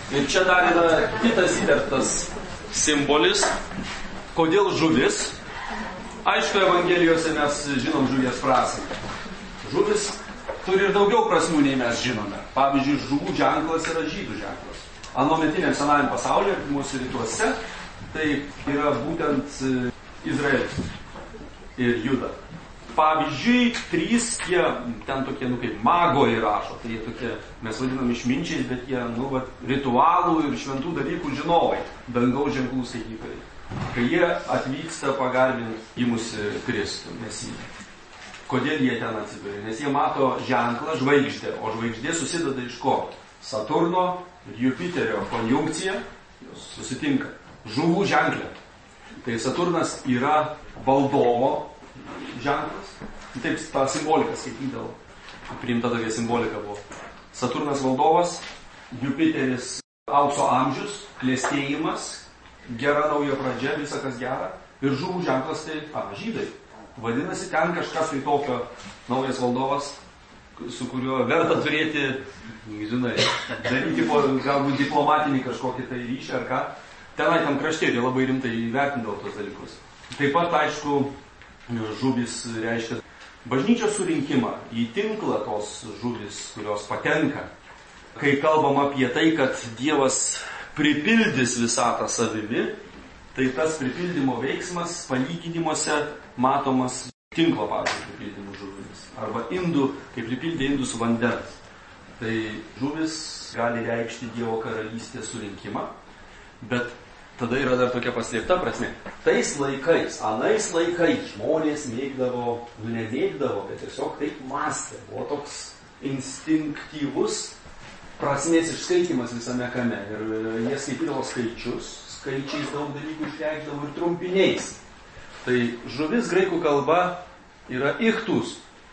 Ir čia dar yra kitas įterptas simbolis. Kodėl žuvis? Aišku, Evangelijose mes žinom žuvies prasmę. Žuvis turi ir daugiau prasmių, nei mes žinome. Pavyzdžiui, žuvų ženklas yra žydų ženklas. Anuometiniam senajam pasaulyje, mūsų rytuose, tai yra būtent Izraelis ir Juda. Pavyzdžiui, 3 jie ten tokie, kaip magoj rašo, tai jie tokie, mes vadinam išminčiais, bet jie, ritualų ir šventų dalykų žinovai, dangaus ženklų skaitytojai. Kai jie atvyksta pagarbinti gimusi Kristų, Mesiją. Kodėl jie ten atsiduria? Nes jie mato ženklą žvaigždę, o žvaigždė susideda iš ko? Saturno ir Jupiterio konjunkcija, jos susitinka. Žuvų ženklė. Tai Saturnas yra valdovo ženklas. Taip, tą simboliką skaitydavo. Priimta tokia simbolika buvo. Saturnas valdovas, Jupiteris aukso amžius, klėstėjimas, gera nauja pradžia, visa kas gera. Ir žuvų ženklas tai žydai. Vadinasi, ten kažkas tai tokio naujas valdovas, su kuriuo verta turėti, daryti galbūt diplomatinį kažkokį tai ryšį ar ką. Tenai tam krašte jie labai rimtai įvertindavo tos dalykus. Taip pat, aišku, žuvis reiškia bažnyčios surinkimą į tinklą tos žuvis, kurios patenka. Kai kalbam apie tai, kad Dievas pripildys visatą savimi, tai tas pripildymo veiksmas palyginimuose matomas tinklo, pavyzdžiui, pripildymų žuvimis. Arba indų, kaip pripildė indus vandens. Tai žuvis gali reikšti Dievo karalystės surinkimą, bet tada yra dar tokia paslėpta prasme. Tais laikais, anais laikais žmonės mėgdavo, nemėgdavo, bet tiesiog taip mąstė. Buvo toks instinktyvus prasmės išskaitymas visame kame. Ir jie skaitydavo skaičius, skaičiais daug dalykų išreikšdavo ir trumpiniais. Tai žuvis graikų kalba yra ichtus.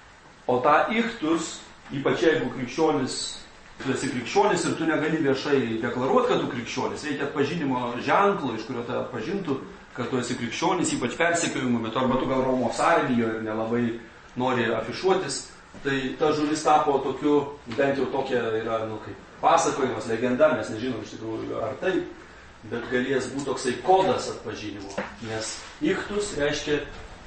O tą ichtus, ypač jeigu krikščionis, tu esi krikščionis ir tu negali viešai deklaruoti, kad tu krikščionis, reikia atpažinimo ženklo, iš kurio tai atpažintų, kad tu esi krikščionis, ypač persekiojimo metu, arba tu gal Romos armijoje ir nelabai nori afišuotis. Tai ta žuvis tapo tokiu, bent jau tokia yra, kaip pasakojimas, legenda, mes nežinom iš tikrųjų ar taip, bet galės būti toksai kodas atpažinimo, nes ichtus reiškia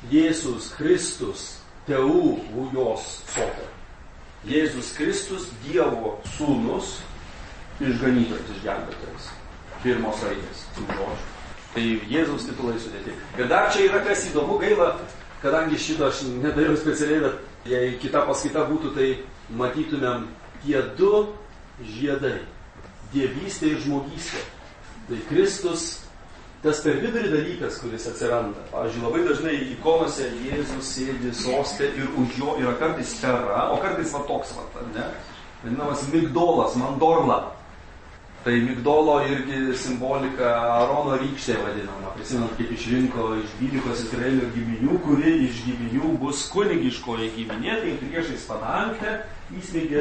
Jėzus Kristus, Teu Lujos Soter. Jėzus Kristus, Dievo sūnus, išganytojas, išgelbėtojas. Pirmos raidės, žodžių. Tai Jėzaus titulai sudėti. Ir dar čia yra kas įdomu, gaila, kadangi šitą aš nedariau specialiai, bet jei kita paskaita būtų, tai matytumėm tie 2 žiedai. Dievystė ir žmogystė. Tai Kristus, tas per vidurį dalykas, kuris atsiranda. Pavyzdžiui, labai dažnai ikonose Jėzus sėdi soste ir už jo yra kartais sfera, o kartais toks, ne? Vadinamas migdolas, mandorla. Tai migdolo irgi simbolika Arono rykštė vadinama. Prisimenant, kaip išrinko iš 12 Izraelio giminių, kuri iš giminių bus kunigiškoji giminė, tai priešais padangtę įsmeigė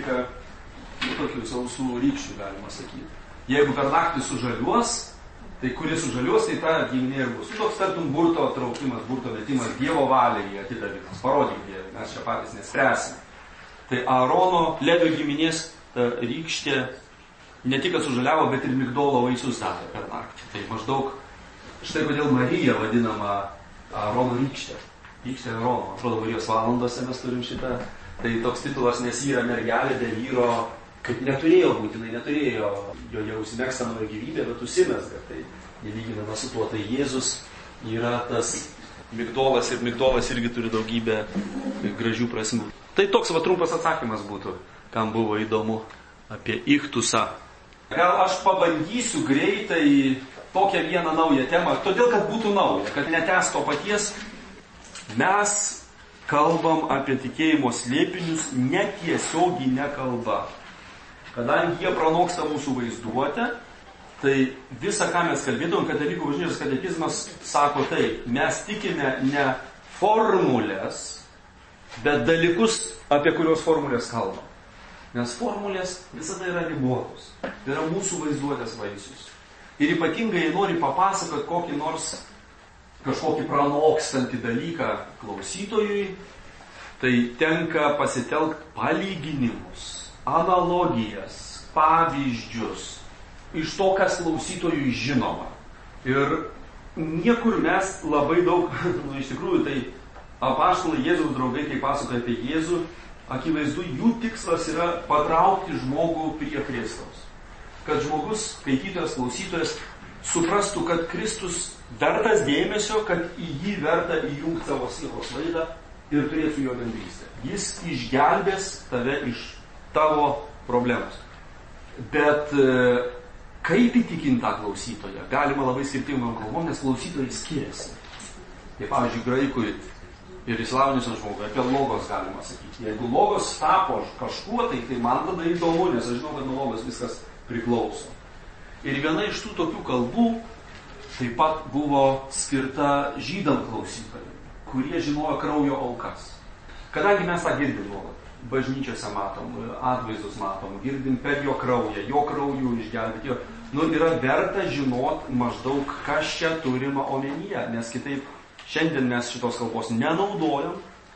12 tokių sausų rykščių, galima sakyti. Jeigu per naktį sužaliuos, tai kuris sužaliuos, tai ta giminė ir bus. Toks tartum burto traukimas, burto metimas, Dievo valiai atidavimas. Parodyk Dievui, mes čia patys nespręsime. Tai Arono Levio giminės rykštė ne tik sužaliavo, bet ir migdolo vaisius davė per naktį. Tai maždaug štai kodėl Marija vadinama Arono rykštė. Rykštė Arono. Atrodo, Marijos valandose mes turim šitą. Tai toks titulas, nes yra mergelė be vyro, kaip neturėjo būtinai, neturėjo joje užsimegzta nauja gyvybė, bet užsimezga. Tai lyginama su tuo, tai Jėzus yra tas migdolas ir migdolas irgi turi daugybę gražių prasmių. Tai toks trumpas atsakymas būtų, kam buvo įdomu apie ichtusą. Gal aš pabandysiu greitai tokią vieną naują temą, todėl kad būtų nauja, kad netęs to paties. Mes kalbam apie tikėjimo slėpinius netiesioginė kalba. Kadangi jie pranoksta mūsų vaizduotę, tai visą, ką mes kalbėdavom, katalikų bažnyčios katekizmas sako taip, mes tikime ne formulės, bet dalykus, apie kurios formulės kalba. Nes formulės visada yra ribotos. Tai yra mūsų vaizduotės vaisius. Ir ypatingai nori papasakoti kokį nors kažkokį pranokstantį dalyką klausytojui, tai tenka pasitelkti palyginimus, analogijas, pavyzdžius. iš to, kas klausytojui žinoma. Ir niekur mes labai daug, iš tikrųjų, tai apaštalai Jėzaus draugai, kai pasakoja apie Jėzų, akivaizdu, jų tikslas yra patraukti žmogų prie Kristaus. Kad žmogus, skaitytojas, klausytojas, suprastų, kad Kristus vertas dėmesio, kad į jį verta įjungti savo sielos laidą ir turėti su jo bendrystę. Jis išgelbės tave iš tavo problemos. Bet kaip įtikinti tą klausytoją? Galima labai skirtingom kalbom, nes klausytojai skiriasi. Tai pavyzdžiui, graikui ir išsilavinusiam žmogui apie logos galima sakyti. Jeigu logos tapo kažkuo, tai man tada įdomu, nes aš žinau, kad nuo logos viskas priklauso. Ir viena iš tų tokių kalbų taip pat buvo skirta žydam klausytojai, kurie žinojo kraujo aukas. Kadangi mes tą girdim nuolat, bažnyčiose matom, atvaizdus matom, girdim per jo krauju išgelbėti jo, yra verta žinot maždaug, kas čia turima omenyje, nes kitaip šiandien mes šitos kalbos nenaudojam,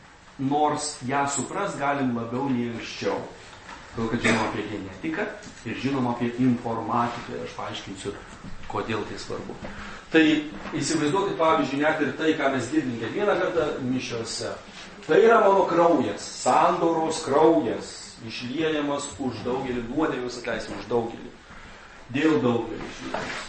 nors ją supras galim labiau nei anksčiau. Todėl, kad žinom apie genetiką ir žinom apie informatiką. Ir aš paaiškinsiu, kodėl tai svarbu. Tai įsivaizduokit, pavyzdžiui, net ir tai, ką mes girdim kiekvieną kartą mišiose. Tai yra mano kraujas, sandoros kraujas, išliejamas už daugelį, nuodėmės atleisim už daugelį. Dėl daugelį išliejamas.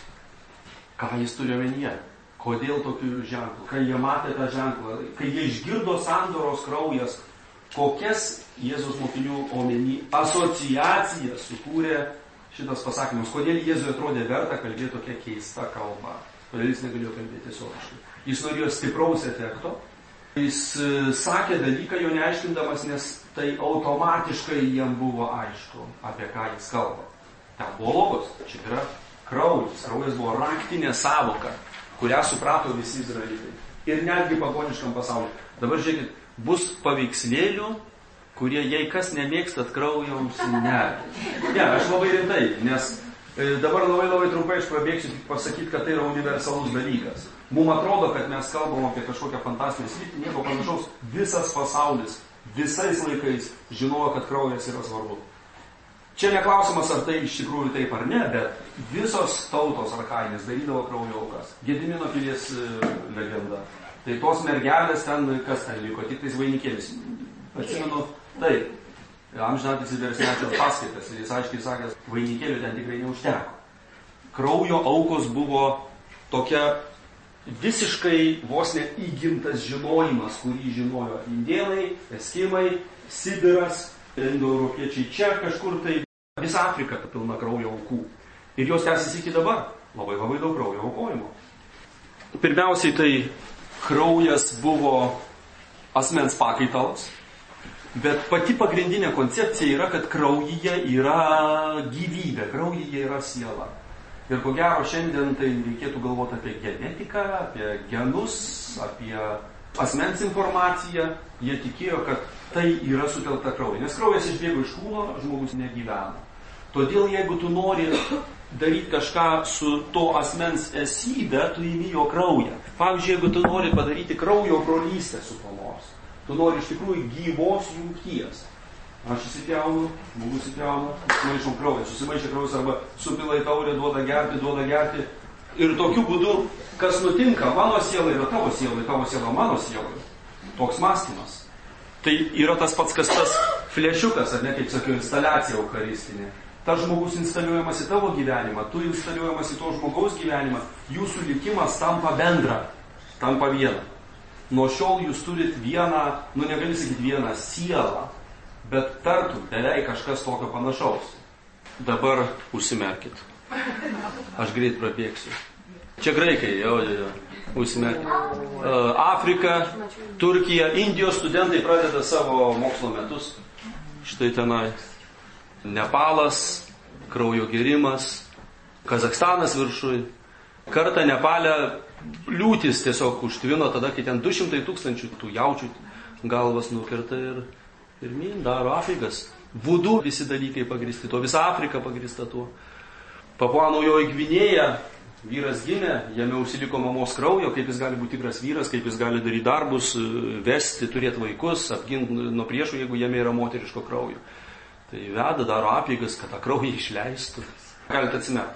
Ką jis turi omenyje? Kodėl tokių ženklų? Kai jie matė tą ženklą, kai jie išgirdo sandoros kraujas, kokias Jėzus mokinių omeny asociaciją sukūrė šitas pasakymas. Kodėl Jėzui atrodė verta kalbėti tokia keista kalba? Kodėl jis negalėjo kalbėti tiesiogiškai? Jis norėjo stipraus efekto. Jis sakė dalyką jo neaiškindamas, nes tai automatiškai jam buvo aišku, apie ką jis kalba. Ten buvo logos, čia yra kraujas. Kraujas buvo raktinė savoka, kurią suprato visi izraelitai. Ir netgi pagoniškam pasauliu. Dabar žiūrėkit, bus paveikslėlių, kurie, jei kas nemėgstat kraujo, jums ne. Ne, aš labai rimtai, nes dabar labai trumpai aš prabėgsiu pasakyti, kad tai yra universalus dalykas. Mums atrodo, kad mes kalbam apie kažkokią fantastinę sritį, nieko panašaus. Visas pasaulis, visais laikais žinojo, kad kraujas yra svarbu. Čia neklausimas, ar tai iš tikrųjų taip ar ne, bet visos tautos archainės darydavo kraujo aukas. Gedimino pilies legenda. Tai tos mergelės ten, kas ten liko, tik tais vainikėlis. Atsimenu, taip, amžinatis Versmečio paskaitas ir jis aiškiai sakęs, vainikėlių ten tikrai neužteko. Kraujo aukos buvo tokia visiškai vos ne įgimtas žinojimas, kurį žinojo indėnai, eskimai, Sibiras, indoeuropiečiai čia kažkur, tai visa Afrika pilna kraujo aukų. Ir jos tęsiasi iki dabar. Labai daug kraujo aukojimo. Pirmiausiai tai kraujas buvo asmens pakaitalas, bet pati pagrindinė koncepcija yra, kad kraujyje yra gyvybė, kraujyje yra siela. Ir ko gero šiandien tai reikėtų galvoti apie genetiką, apie genus, apie asmens informaciją. Jie tikėjo, kad tai yra sutelkta krauja. Nes kraujas išbėgo iš kūno, žmogus negyvena. Todėl, jeigu tu nori daryti kažką su to asmens esybė, tu įmi jo kraują. Pavyzdžiui, jeigu tu nori padaryti kraujo brolystę su kuo nors, tu nori iš tikrųjų gyvos jungties. Aš įsipjaunu, žmogus įsipjaunu, susimaišom kraują, susimaišė kraujas arba supila į taurę, duoda gerti. Ir tokiu būdu, kas nutinka, mano siela yra tavo siela mano siela. Toks mąstymas. Tai yra tas pats, kas tas flešiukas, ar ne, kaip sakiau, instaliacija eucharistinė. Tas žmogus instaliuojamas į tavo gyvenimą, tu instaliuojamas į to žmogaus gyvenimą, jūsų likimas tampa bendra, tampa viena. Nuo šiol jūs turit vieną, negali sakyti vieną sielą, bet tartum beveik kažkas tokio panašaus. Dabar užsimerkit. Aš greit prabėgsiu. Čia graikai, jau. Užsimerkit. Afrika, Turkija, Indijos studentai pradeda savo mokslo metus. Štai tenai. Nepalas, kraujo gėrimas, Kazakstanas viršui. Kartą Nepale liūtis tiesiog užtvino tada, kai ten 200 000 tų jaučių galvas nukirta ir daro apeigas. Vudu visi dalykai pagristi tuo, visa Afrika pagrista tuo. Papua Naujoji Gvinėja, vyras gimė, jame užsiliko mamos kraujo, kaip jis gali būti tikras vyras, kaip jis gali daryti darbus, vesti, turėti vaikus, apginti nuo priešų, jeigu jame yra moteriško kraujo. Tai veda, daro apeigas, kad tą kraują išleistų. Galite atsimerkti.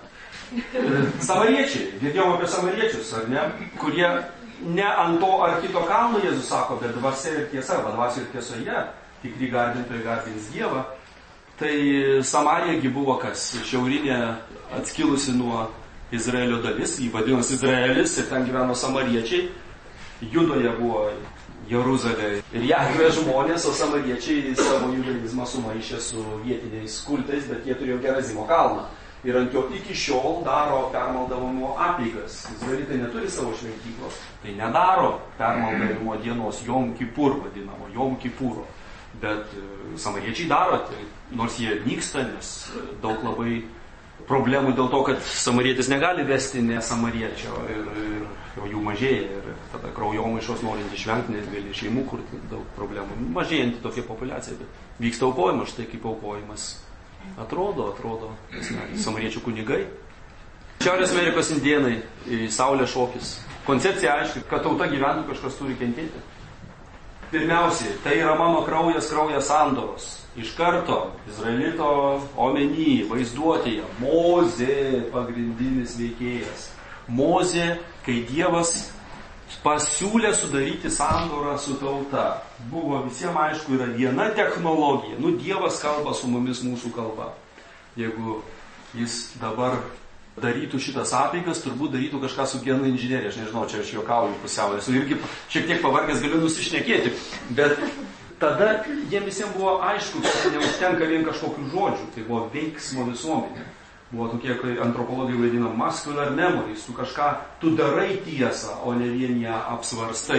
Samariečiai, girdėjom apie samariečius, ar ne? Kurie ne ant to ar kito kalno Jėzus sako, bet dvasia ir tiesa, dvasia ir tiesoje, tikri garbintojai garbins Dievą. Tai Samarija buvo kas? Šiaurinė atskilusi nuo Izraelio dalis, jį vadinosi Izraelis ir ten gyveno samariečiai. Judoje buvo Jeruzalė ir Jahve žmonės, o samariečiai savo judaizmą sumaišė su vietiniais kultais, bet jie turėjo Gerazimo kalną. Ir ant jo iki šiol daro permaldavimo apeigas. Izraelitai neturi savo šventyklos, tai nedaro permaldavimo dienos Jom Kipur vadinamo, Jom Kipuro. Bet samariečiai daro, tai, nors jie nyksta, nes daug labai problemų dėl to, kad samarietis negali vesti ne samariečio ir jų mažėja ir tada kraujomaišos norint išvengti, nes gali šeimų kurti daug problemų. Mažėjanti tokia populiacija, bet vyksta aukojimas, štai kaip aukojimas atrodo, samariečių kunigai. Šiaurės Amerikos indėnai, saulės šokis. Koncepcija aiški, kad tauta gyventų, kažkas turi kentėti. Pirmiausiai, tai yra mano kraujas sandoros. Iš karto Izraelito omeny, vaizduotėje, Mozė pagrindinis veikėjas. Mozė, kai Dievas pasiūlė sudaryti sandorą su tauta. Buvo visiems aišku, yra viena technologija. Dievas kalba su mumis mūsų kalba. Jeigu jis dabar darytų šitas apeigas, turbūt darytų kažką su genų inžinerija. Aš nežinau, čia aš juokauju pusiau. Esu irgi šiek tiek pavargęs, galiu nusišnekėti. Bet tada jiems visiems buvo aišku, kad neužtenka vien kažkokių žodžių. Tai buvo veiksmo visuomenė. Buvo tokie, kai antropologai vadina muscular memories, tu darai tiesą, o ne vien ją apsvarstai.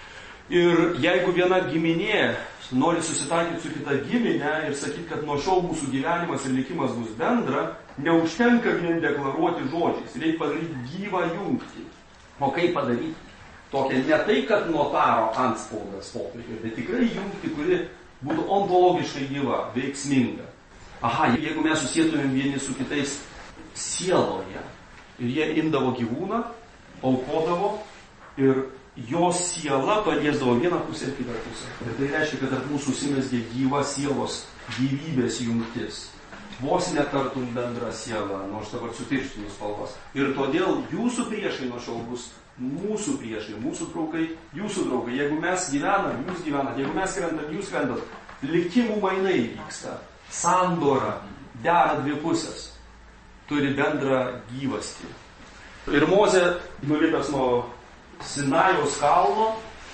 Ir jeigu viena giminė nori susitaikyti su kita giminė ir sakyti, kad nuo šiol mūsų gyvenimas ir likimas bus bendra, neužtenka vien deklaruoti žodžiais, reikia padaryti gyvą jungtį. O kaip padaryti? Tokia ne tai, kad notaro antspaudas popieriuje, bet tikrai jungti, kuri būtų ontologiškai gyva, veiksminga. Aha, jeigu mes susietumėm vieni su kitais sieloje ir jie imdavo gyvūną, aukodavo ir jo siela paliesdavo vieną pusę ir kitą pusę. Ir tai reiškia, kad tarp mūsų užsimezgė gyva sielos gyvybės jungtis. Vos netartum bendra siela, nors dabar sutirštinus spalvas. Ir todėl jūsų priešai nuo šiol bus mūsų priešai, mūsų draugai, jūsų draugai. Jeigu mes gyvenam, jūs gyvenat, jeigu mes krentam, jūs krentat, likimų mainai vyksta. Sandora, dera dvi pusės, turi bendrą gyvastį. Ir Mozė, nulipęs nuo Sinajaus kalno,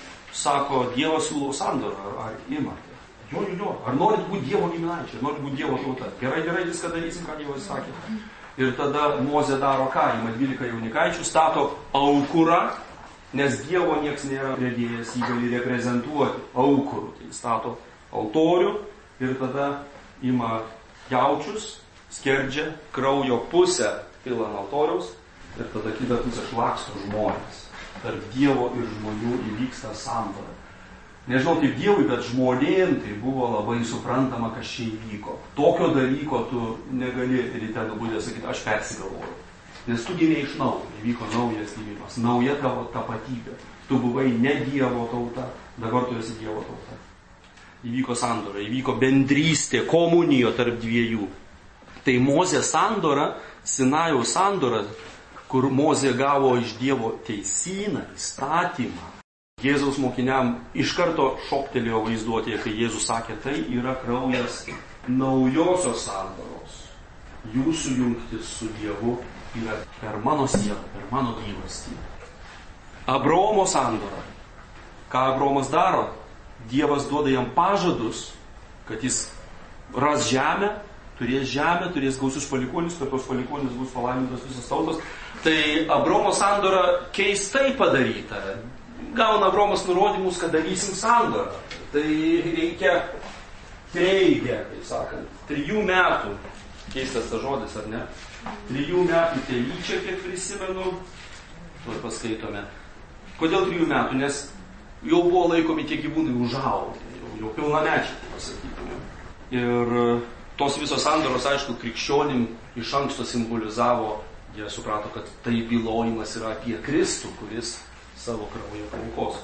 sako, Dievas siūlo sandorą, ar imate? Jo, ar norit būti Dievo giminaičiai, norit būti Dievo tauta? Gerai, viską darysim, ką Dievas sakė. Ir tada Mozė daro ką? Ima 12 jaunikaičių, stato aukurą, nes Dievo nieks nėra pridėjęs, jį gali reprezentuoti aukurų. Tai stato altorių ir tada ima jaučius, skerdžia, kraujo pusę pila ant altoriaus ir tada kitą pusę šlaksto žmonės. Tarp Dievo ir žmonių įvyksta sandora. Nežinau kaip Dievui, bet žmonėm tai buvo labai suprantama, kas čia įvyko. Tokio dalyko tu negali ryte nubudęs sakyti, aš persigalvoju. Nes tu gimė iš naujo, įvyko naujas gimimas, nauja tavo tapatybė. Tu buvai ne Dievo tauta, dabar tu esi Dievo tauta. Įvyko sandora, įvyko bendrystė, komunijo tarp dviejų. Tai Mozės sandora, Sinajaus sandora, kur Mozė gavo iš Dievo teisyną, įstatymą. Jėzaus mokiniam iš karto šoktelėjo vaizduotėje, kai Jėzus sakė, tai yra kraujas naujosios sandoros. Jūsų jungtis su Dievu yra per mano sielą, per mano gyvastį. Abraomo sandora. Ką Abraomas daro? Dievas duoda jam pažadus, kad jis ras žemę, turės gausius palikuonis, kad tos palikuonis bus palaimintos visos tautos. Tai Abraomo sandora keistai padaryta. Gauna Abraomas nurodymus, kad darysim sandorą. Tai reikia, taip sakant, 3 metų. Keistas tas žodis, ar ne? 3 metų telyčia, kiek prisimenu. Tuo paskaitome. Kodėl 3 metų? Nes jau buvo laikomi tie gyvūnai užaugę, jau pilnamečiai, pasakytume. Ir tos visos sandoros, aišku, krikščionim iš anksto simbolizavo, jie suprato, kad tai bylojimas yra apie Kristų, kuris savo kraują paaukos.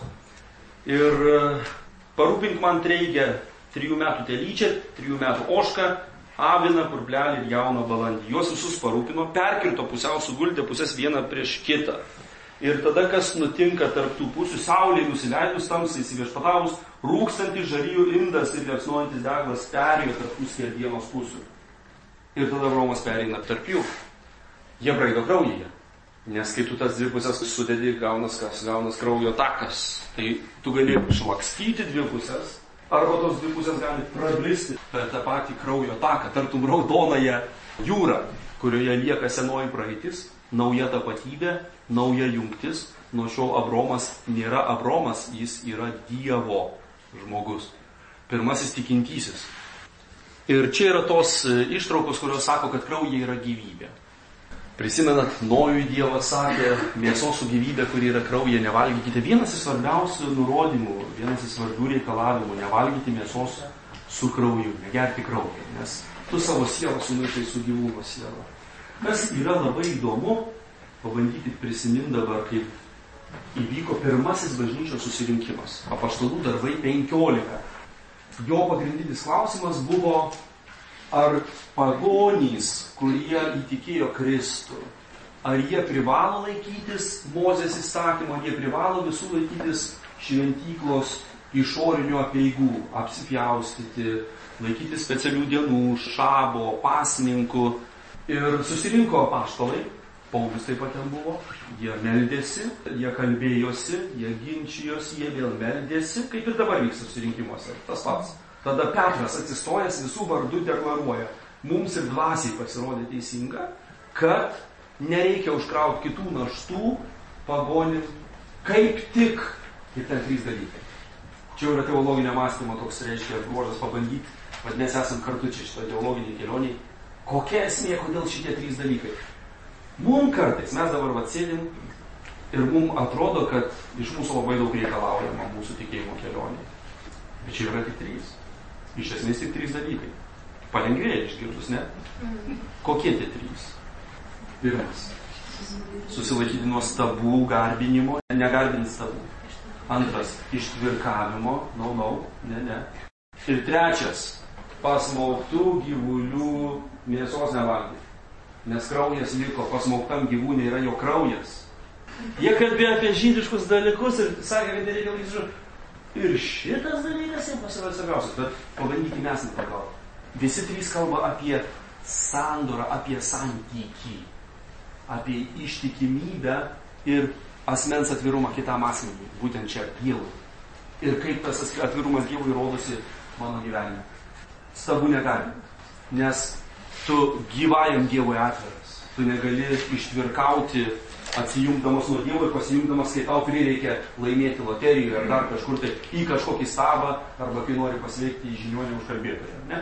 Ir parūpink man reikia 3 metų telyčią, 3 metų ožką aviną, purplelį ir jauną balandį. Juos visus parūpino, perkirto pusiau, suguldė pusės vieną prieš kitą. Ir tada, kas nutinka tarp tų pusių, saulei nusileidus tamsai įsiviešpatavus, rūkstantis žarijų indas ir liepsnojantis deglas perėjo tarp tų skerdienos pusių. Ir tada Abraomas pereina tarp jų. Jie braido kraujyje. Nes kai tu tas dvi pusės sudedi, gaunas kraujo takas. Tai tu gali šlakstyti dvi pusės, arba tos dvi pusės gali prablisti per tą patį kraujo taką, tartum raudonąją jūrą, kurioje lieka senoji praeitis, nauja tapatybė, nauja jungtis. Nuo šiol Abraomas nėra Abraomas, jis yra Dievo žmogus. Pirmasis tikintysis. Ir čia yra tos ištraukos, kurios sako, kad kraujyje yra gyvybė. Prisimenat, Nojui Dievas sakė, mėsos su gyvybė, kuri yra kraujyje, nevalgykite. Vienas iš svarbiausių nurodymų, vienas iš svarbių reikalavimų, nevalgyti mėsos su krauju, negerti kraują, nes tu savo sielą sumaišai su gyvūno siela. Kas yra labai įdomu, pabandykit prisiminti dabar, kaip įvyko pirmasis bažnyčios susirinkimas. Apaštalų darbai 15. Jo pagrindinis klausimas buvo, ar pagonys, kurie įtikėjo Kristų, ar jie privalo laikytis Mozės įstatymo, ar jie privalo visų laikytis šventyklos išorinių apeigų, apsipjaustyti, laikyti specialių dienų, šabo, pasninkų. Ir susirinko apaštalai, Paulius taip pat ten buvo, jie meldėsi, jie kalbėjosi, jie ginčijosi, jie vėl meldėsi, kaip ir dabar vyksta susirinkimuose, tas pats. Tada Petras atsistojęs visų vardų deklaruoja, mums ir dvasiai pasirodė teisinga, kad nereikia užkrauti kitų naštų pagonims, kaip tik ir ten 3 dalykai. Čia yra teologinio mąstymo toks, reiškia, bruožas pabandyti, vadinasi, esam kartu čia šitoje teologinėje kelionėje. Kokia esmė, kodėl šitie 3 dalykai? Mums kartais, mes dabar atsėdim ir mums atrodo, kad iš mūsų labai daug reikalaujama mūsų tikėjimo kelionėje. Bet čia yra tik 3. Iš esmės tik 3 dalykai. Palengvėja išgirdus, ne? Kokie tie 3? Pirmas. Susilaikyti nuo stabų garbinimo, negarbinti stabų. Antras. Ištvirkavimo, ne. Ir trečias. Pasmauktų gyvulių mėsos nevalgyti. Nes kraujas liko, pasmauktam gyvūnė yra jo kraujas. Jie kalbėjo apie žydiškus dalykus ir sakė, kad nereikia laikyti žodžių. Ir šitas dalykas jiems pasirodė svarbiausias, bet pabandykime mes nepagalvoti. Visi 3 kalba apie sandorą, apie santykį, apie ištikimybę ir asmens atvirumą kitam asmeniui, būtent čia Dievui. Ir kaip tas atvirumas Dievui rodosi mano gyvenime. Stabų negali, nes tu gyvajam Dievui atviras. Tu negali ištvirkauti atsijungdamas nuo Dievo ir pasijungdamas, kai tau prireikia laimėti loterijoje ar dar kažkur tai į kažkokį stabą, arba kai nori pasveikti į žiniuonį užkalbėtoją. Ne?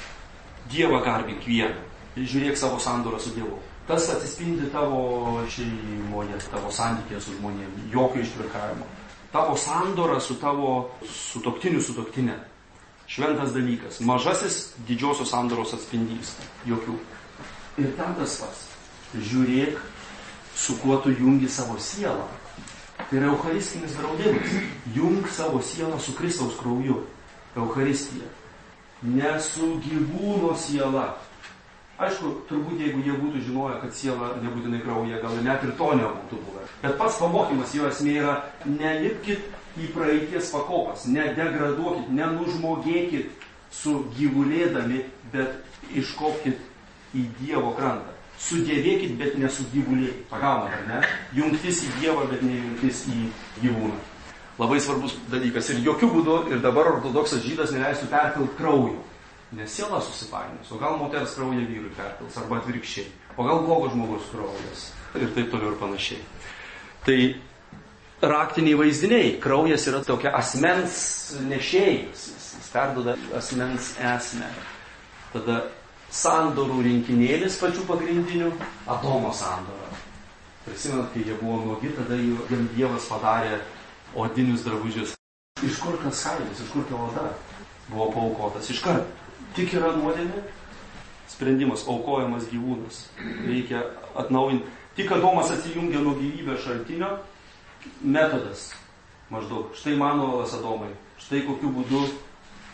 Dievą garbink vieną. Žiūrėk savo sandorą su Dievu. Tas atsispindi tavo šeimoje, tavo santykėje su žmonėmis. Jokio ištvirkavimo. Tavo sandora su tavo sutuoktinė. Šventas dalykas. Mažasis didžiosios sandoros atspindys. Jokių. Ir ten tas pats. Žiūrėk, su kuo tu jungi savo sielą. Tai yra eucharistinis draudimas. Jung savo sielą su Kristaus krauju. Eucharistija. Ne su gyvūno siela. Aišku, turbūt jeigu jie būtų žinoję, kad siela nebūtinai krauja, gal net ir to nebūtų buvę. Bet pats pamokymas jo esmė yra, nelipkit į praeities pakopas, nedegraduokit, nenužmogėkit su gyvulėdami, bet iškopkit į Dievo krantą. Sudėvėkit, bet nesugyvulėkit. Pagaunat, ar ne? Jungtis į Dievą, bet ne jungtis į gyvūną. Labai svarbus dalykas. Ir jokių būdų, ir dabar ortodoksas žydas neleistų perpilt kraujo. Nes siela susipainios. O gal moters kraują vyrui perpils, arba atvirkščiai. O gal blogo žmogus kraujas. Ir taip toliau ir panašiai. Tai raktiniai vaizdiniai. Kraujas yra tokia asmens nešėjas. Jis perduoda asmens esmę. Tada sandorų rinkinėlis pačių pagrindinių, Adomo sandora. Prisimenat, kai jie buvo nuogi, tada jiem Dievas padarė odinius drabužius. Iš kur tas kailis, iš kur ta oda buvo paaukotas? Iškart. Tik yra nuodėmė, sprendimas, aukojamas gyvūnas. Reikia atnaujinti. Tik Adomas atsijungia nuo gyvybės šaltinio, metodas maždaug. Štai mano olas Adomai. Štai kokiu būdu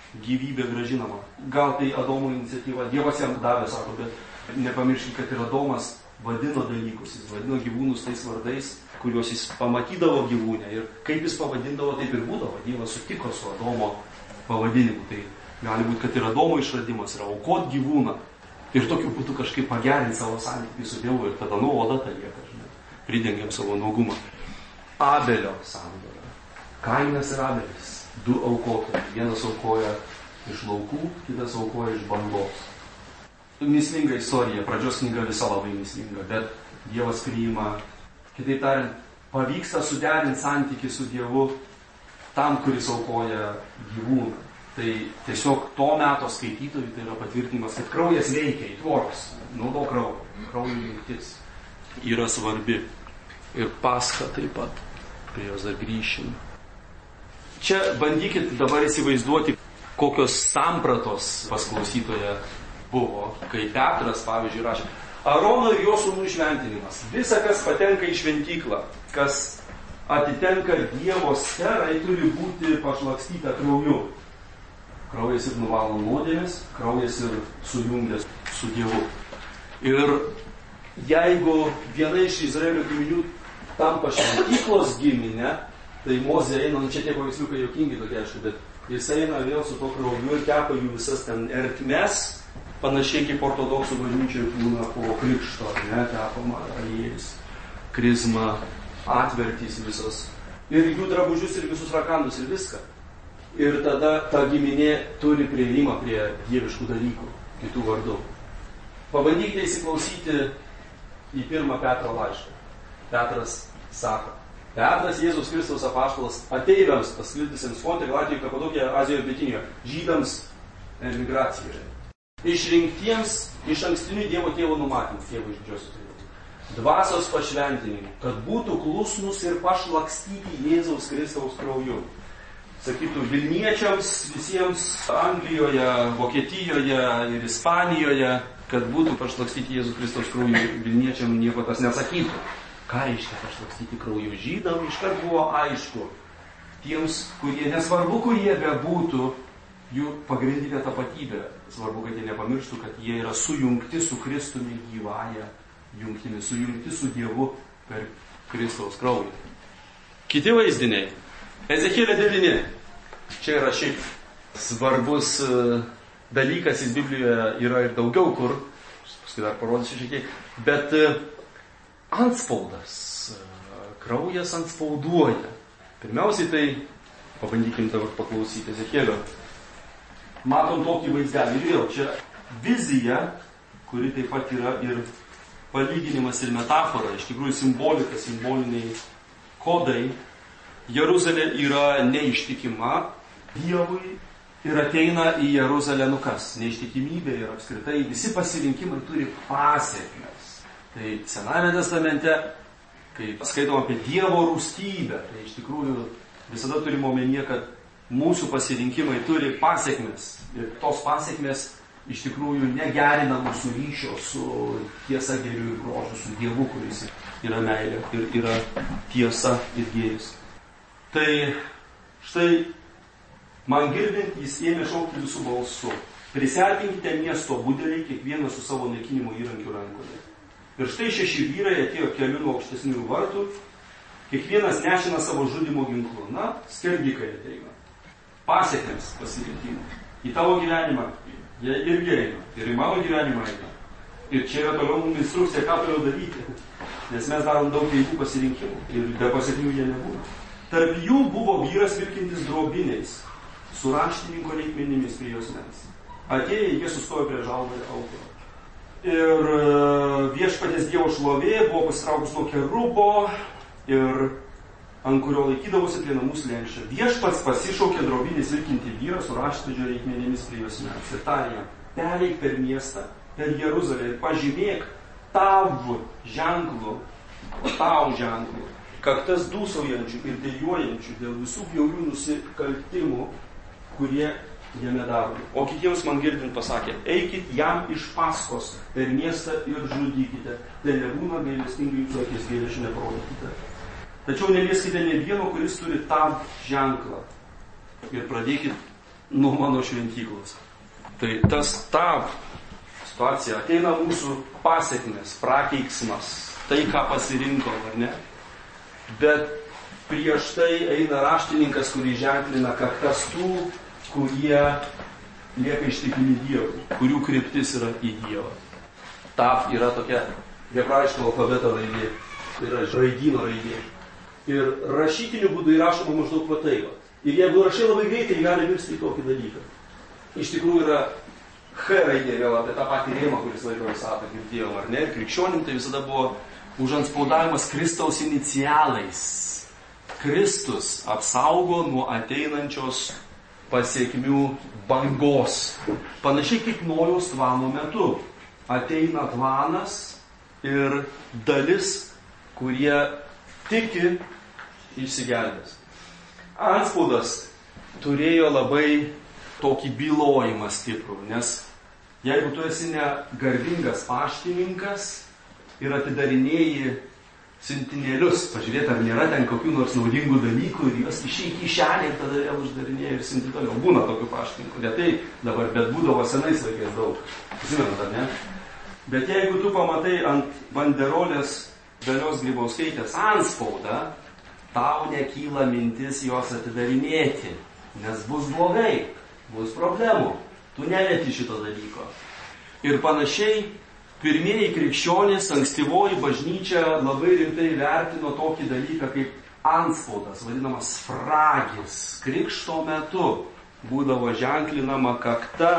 gyvybė gražinama. Gal tai Adomo iniciatyva, Dievas jam davė, sako, bet nepamirškit, kad ir Adomas vadino dalykus, jis vadino gyvūnus tais vardais, kuriuos jis pamatydavo gyvūnę. Ir kaip jis pavadindavo, taip ir būdavo. Dievas sutiko su Adomo pavadinimu. Tai gali būti, kad ir Adomo išradimas yra aukot gyvūną ir tokiu būdu kažkaip pagerinti savo santykį su Dievu ir tada oda ta lieka, žinai, pridengiam savo nuogumą. Abelio sandora. Kainas ir Abelis. Du aukotojai. Vienas aukoja iš laukų, kitas aukoja iš bandos. Mįslinga istorija, pradžios knyga visa labai mįslinga, bet Dievas priima, kitaip tariant, pavyksta suderinti santykį su Dievu tam, kuris aukoja gyvūną. Tai tiesiog to meto skaitytojui tai yra patvirtinimas, kad kraujas veikia, įtvoros, naudo kraujo. Kraujo jungtis yra svarbi. Ir Pascha taip pat, prie jos dar grįšim. Čia bandykit dabar įsivaizduoti, kokios sampratos pas klausytoje buvo, kai Petras, pavyzdžiui, rašė Arono ir jo sūnų šventinimas. Visa, kas patenka į šventyklą, kas atitenka Dievo sferai, turi būti pašlakstyta krauju. Kraujas ir nuvalo nuodėmes, kraujas ir sujungęs su Dievu. Ir jeigu viena iš Izraelio giminių tampa šventyklos giminė, tai Mozė eina, čia tie paveiksliukai juokingi tokie, aišku, bet jis eina vėl su to krauju ir kepa jų visas ten ertmes, panašiai kaip ortodoksų bažnyčioje būna po krikšto, ne, tepama aliejus, krizma, atvertys visos. Ir jų drabužius ir visus rakandus ir viską. Ir tada ta giminė turi prieimą prie dieviškų dalykų, kitų vardų. Pabandykite įsiklausyti į 1 Petro laišką. Petras sako, Petras, Jėzus Kristaus apaštalas, ateiviams pasklidusiems Fonte, Galatijoje, Kapadokijoje, Azijoje, Bitinijoje, žydams emigracijoje. Išrinktiems iš ankstinių Dievo tėvo numatymų, tėvo iš didžiosios tėvų, dvasios pašventinimų, kad būtų klusnus ir pašlakstyti Jėzaus Kristaus krauju. Sakytų, Vilniečiams, visiems Anglijoje, Vokietijoje ir Ispanijoje, kad būtų pašlakstyti Jėzaus Kristaus krauju. Vilniečiam nieko tas nesakytų. Ką reiškia pašlakstyti krauju? Žydam iškart buvo aišku. Tiems, kurie, nesvarbu, kur jie bebūtų, jų pagrindinė tapatybė. Svarbu, kad jie nepamirštų, kad jie yra sujungti su Kristumi gyvąja jungtimi, sujungti su Dievu per Kristaus kraują. Kiti vaizdiniai. Ezechielio 9. Čia yra šiaip svarbus dalykas, jis Biblijoje yra ir daugiau kur, paskui dar parodysiu šiek tiek, bet antspaudas, kraujas antspauduoja. Pirmiausiai tai, pabandykim dabar paklausyti Ezechielio. Matom tokį vaizdelį. Ir vėl, čia vizija, kuri taip pat yra ir palyginimas ir metafora, iš tikrųjų simbolika, simboliniai kodai. Jeruzalė yra neištikima Dievui ir ateina į Jeruzalę nukas. Neištikimybė ir apskritai visi pasirinkimai turi pasiekmes. Tai Senajame testamente, kai skaitom apie Dievo rūstybę, tai iš tikrųjų visada turime omenyje, kad mūsų pasirinkimai turi pasiekmes. Ir tos pasiekmes iš tikrųjų negerina mūsų ryšio su tiesa, gėriu ir grožiu, su Dievu, kuris yra meilė ir yra tiesa ir gėris. Tai štai man girdint, jis ėmė šaukti visų balsu. Prisiartinkite miesto budeliai, kiekvienas su savo naikinimo įrankiu rankoje. Ir štai 6 vyrai atėjo keliu nuo aukštesnių vartų, kiekvienas nešina savo žudimo ginklu. Na, skerdikai ateina. Pasiekmes pasirinkimų. Į tavo gyvenimą jie irgi eina. Ir į mano gyvenimą eina. Ir čia yra toliau mums instrukcija, ką toliau daryti. Nes mes darom daug veikų pasirinkimų. Ir be pasiekmių jie nebūna. Tarp jų buvo vyras vilkintis drobiniais, su raštininko reikmenimis prie jos mens. Atėję, jie sustojo prie žalvo ir aukuro. Ir viešpaties Dievo šlovė buvo pasitraukus nuo kerubo ir ant kurio laikydavosi prie namų slenksčio. Viešpats pasišaukė drobiniais vilkinti vyrą su raštininko reikmenimis prie jos mens. Ir tarė jam, pereik per miestą, per Jeruzalę ir pažymėk tau ženklu, kaktas dūsaujančių ir dejuojančių dėl visų bjaurių nusikaltimų, kurie jame daromi. O kitiems man girdint pasakė, eikit jam iš paskos per miestą ir žudykite, tai nebūna gailestingai jūsų akis gėlėšių neparodykite. Tačiau nelieskite ne vieno, kuris turi tą ženklą. Ir pradėkit nuo mano šventyklos. Tai ta situacija ateina mūsų pasiekmes, prakeiksmas, tai, ką pasirinkom, ar ne? Bet prieš tai eina raštininkas, kurį ženklina kaktas tų, kurie lieka ištikimi Dievui, kurių kryptis yra į Dievą. Tav yra tokia hebrajiško alfabeto raidė, tai yra raidyno raidė. Ir rašytiniu būdu įrašoma maždaug va taip. Ir jeigu rašai labai greitai, gali virsti į tokį dalyką. Iš tikrųjų yra H raidė, vėl apie tą patį rėmą, kuris laiko visatą girdėjom, ar ne? Ir krikščionim tai visada buvo užantspaudavimas Kristaus inicialais. Kristus apsaugo nuo ateinančios pasiekmių bangos. Panašiai kaip Nojaus tvano metu. Ateina tvanas ir dalis, kurie tiki, išsigelbės. Antspaudas turėjo labai tokį bylojimą stiprų, nes jeigu tu esi ne garbingas paštininkas ir atidarinėji siuntinėlius, pažiūrėti, ar nėra ten kokių nors naudingų dalykų ir juos išėjai kišenį ir tada vėl uždarinėjai ir siunti toliau. Būna tokių paštininkų, retai dabar, bet būdavo senais laikais daug. Žinot, ar ne? Bet jeigu tu pamatai ant banderolės Dalios Grybauskaitės antspaudą, tau nekyla mintis jos atidarinėti, nes bus blogai, bus problemų. Tu nelieti šito dalyko. Ir panašiai, pirmieji krikščionys, ankstyvoji bažnyčia labai rimtai vertino tokį dalyką kaip antspaudas, vadinamas fragis. Krikšto metu būdavo ženklinama kakta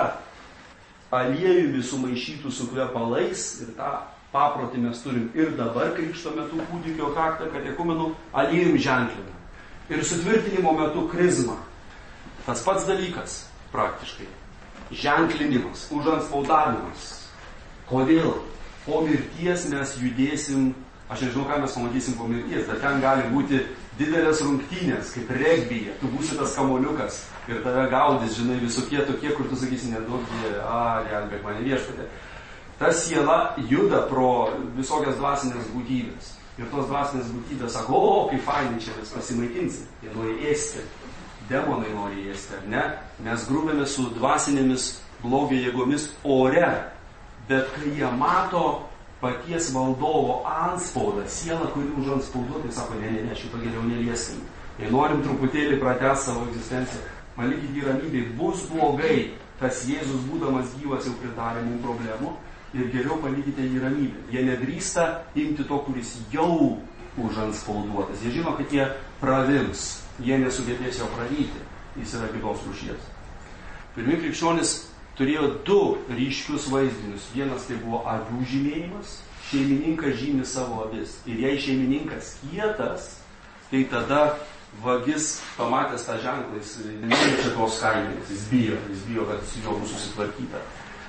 aliejumi sumaišytų su kvepalais ir tą paprotį mes turim ir dabar krikšto metu kūdikio kaktą, katekumenų aliejum ženklina. Ir sutvirtinimo metu krizma. Tas pats dalykas praktiškai. Ženklinimas, užantspaudavimas. Kodėl? Po mirties mes judėsim, aš nežinau, ką mes pamatysim po mirties, bet ten gali būti didelės rungtynės, kaip regbyje. Tu būsi tas kamoliukas ir tave gaudys, žinai, visokie tokie, kur tu sakysi, neduok Dieve, gelbėk mane Viešpatie. Ta siela juda pro visokias dvasinės būtybės. Ir tos dvasinės būtybės sako, o, kaip fainai čia mes pasimaitinsim. Jie nori ėsti. Demonai nori ėsti, ar ne? Mes grūmėme su dvasinėmis blogio jėgomis ore. Bet kai jie mato paties valdovo antspaudą, sielą, kuri užantspauduota, tai sako, ne, šito geriau nelieskim. Jei norim truputėlį pratęsti savo egzistenciją, palikit jį ramybėj, bus blogai. Tas Jėzus būdamas gyvas jau pridarė mums problemų. Ir geriau palikite jį ramybę. Jie nedrįsta imti to, kuris jau užantspauduotas. Jie žino, kad jie pravims. Jie nesugebės jo praryti. Jis yra kitos rūšies. Pirmi krikščionis turėjo du ryškius vaizdinius. Vienas tai buvo avių žymėjimas. Šeimininkas žymi savo avis. Ir jei šeimininkas kietas, tai tada vagis pamatęs tą ženklą, jis nejaučia tos kaimenės. Jis bijo, kad su juo bus susitvarkyta.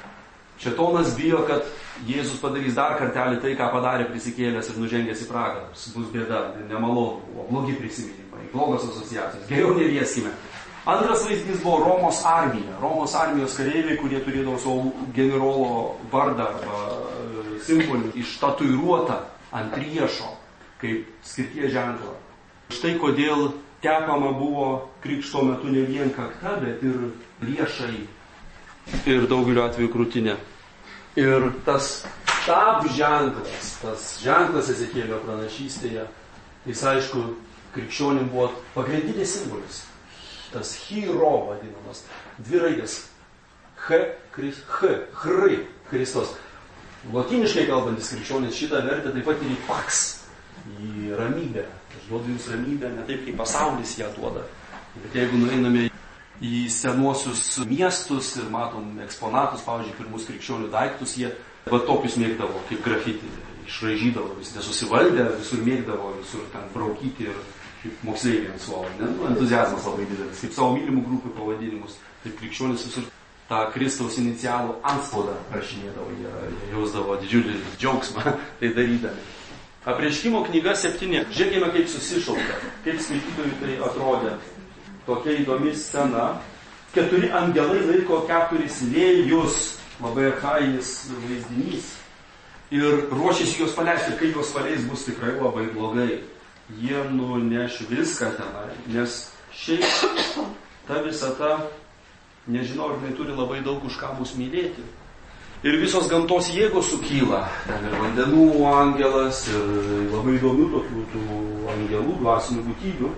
Šėtonas bijo, kad Jėzus padarys dar kartelį tai, ką padarė prisikėlęs ir nužengęs į pragarą. Bus bėda, nemalonu, buvo blogi prisiminimai, blogos asociacijos. Geriau nelieskime. Antras vaizdinys buvo Romos armija. Romos armijos kareiviai, kurie turėdavo savo generolo vardą arba simbolį ištatuiruotą ant riešo, kaip skirties ženklą. Štai kodėl tepama buvo krikšto metu ne vien kakta, bet ir riešai ir daugeliu atveju krūtinė. Ir tas Tav ženklas, tas ženklas Ezekėlio pranašystėje, jis aišku, krikščionim buvo pagrindinis simbolis. Tas Hiro vadinamas, dvi raidės. Hri, Kristos. Lotiniškai kalbantis krikščionis šitą vertę taip pat ir į Pax, į ramybę. Aš duodu jums ramybę, ne taip, kaip pasaulis ją duoda. Bet jeigu nueiname į senuosius miestus ir matom eksponatus, pavyzdžiui, pirmus krikščionių daiktus, jie tokius mėgdavo, kaip grafiti, išraižydavo, vis nesusivaldę, visur mėgdavo, visur ten braukyti ir kaip moksleiviams suolo. Entuziazmas labai didelis, kaip savo mylimų grupių pavadinimus. Taip krikščionis visur tą Kristaus inicialų antspaudą rašinėdavo, jie jausdavo didžiulį džiaugsmą tai darydami. Apreiškimo knyga 7. Žiūrėkime, kaip susišaukia, kaip skaitytojui tai atrodė. Tokia įdomi scena. 4 angelai laiko 4 lėjus, labai archainis vaizdinys. Ir ruošiasi juos paleisti, kai juos paleis bus tikrai labai blogai. Jie nuneš viską tenai, nes šiaip ta visata nežinau, ar jinai turi labai daug už ką mus mylėti. Ir visos gamtos jėgos sukyla. Ten ir vandenų angelas, ir labai įdomių tokių tų angelų, dvasinių būtybių.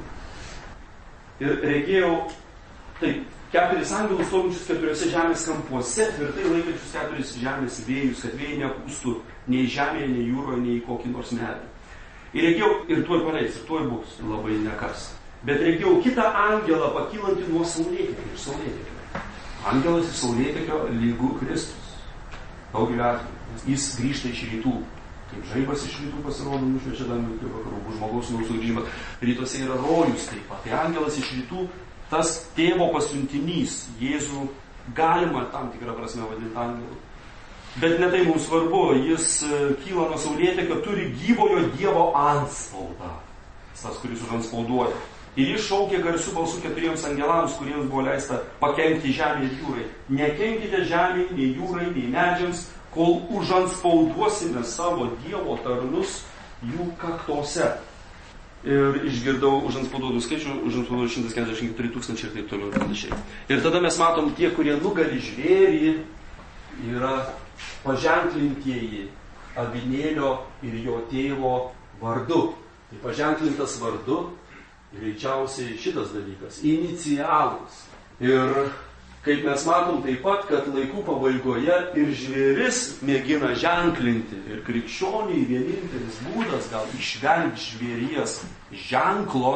Ir regėjau, taip, 4 angelus stovinčius 4 žemės kampuose, tvirtai laikančius 4 žemės vėjus, kad vėjai nepūstų nei žemėje, nei jūroje, nei į kokį nors medį. Ir regėjau, ir tuoj pareis, ir tuoj bus labai nekas. Bet regėjau kitą angelą pakylantį nuo saulėtekio, iš saulėtekio. Angelas iš saulėtekio lygu Kristus. Daugelį atvejų. Jis grįžta iš rytų. Kaip žaibas iš rytų pasirodo, nušviečia iki vakarų. Žmogaus sūnaus sugrįžimas. Rytuose yra rojus taip pat. Tai angelas iš rytų, tas tėvo pasiuntinys. Jėzų galima tam tikrą prasme vadinti angelu. Bet ne tai mums svarbu. Jis kyla nuo saulėtekio, turi gyvojo Dievo antspaudą. Tas, kuris užantspauduoja. Ir jis šaukė garsiu balsu 4 angelams, kuriems buvo leista pakenkti žemė ir jūrai. Nekenkite žemė, nei jūrai, nei medžiams, kol užantspauduosime savo Dievo tarnus jų kaktose. Ir išgirdau užantspauduotų skaičių, užantspauduotų 144 tūkstančiai ir taip toliau ir panašiai. Ir tada mes matom, tie, kurie nugali žvėrį, yra paženklintieji avinėlio ir jo tėvo vardu. Tai paženklintas vardu, greičiausiai šitas dalykas, inicialus. Ir kaip mes matom taip pat, kad laikų pabaigoje ir žvėris mėgina ženklinti. Ir krikščioniai vienintelis būdas gal išvengti žvėries ženklo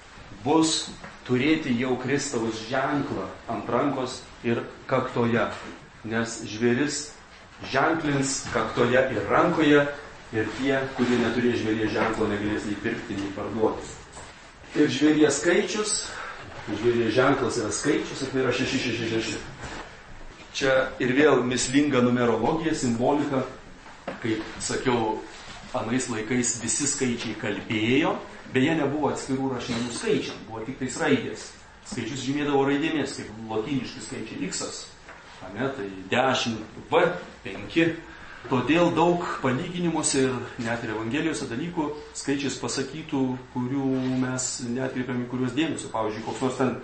bus turėti jau Kristaus ženklą ant rankos ir kaktoje. Nes žvėris ženklins kaktoje ir rankoje ir tie, kurie neturės žvėries ženklo, negalės nei pirkti, nei parduoti. Ir žvėries skaičius, žvėries ženklas yra skaičius, ir tai yra 666. Čia ir vėl mislinga numerologija, simbolika. Kaip sakiau, anais laikais visi skaičiai kalbėjo, beje, nebuvo atskirų rašmenų skaičiam, buvo tik tais raidės. Skaičius žymėdavo raidėmis, kaip lotyniški skaičiai X, tai 10, V, 5. Todėl daug palyginimuose ir net ir Evangelijose dalykų skaičiais pasakytų, kurių mes neatkreipiam į kuriuos dėmesio. Pavyzdžiui, koks nors ten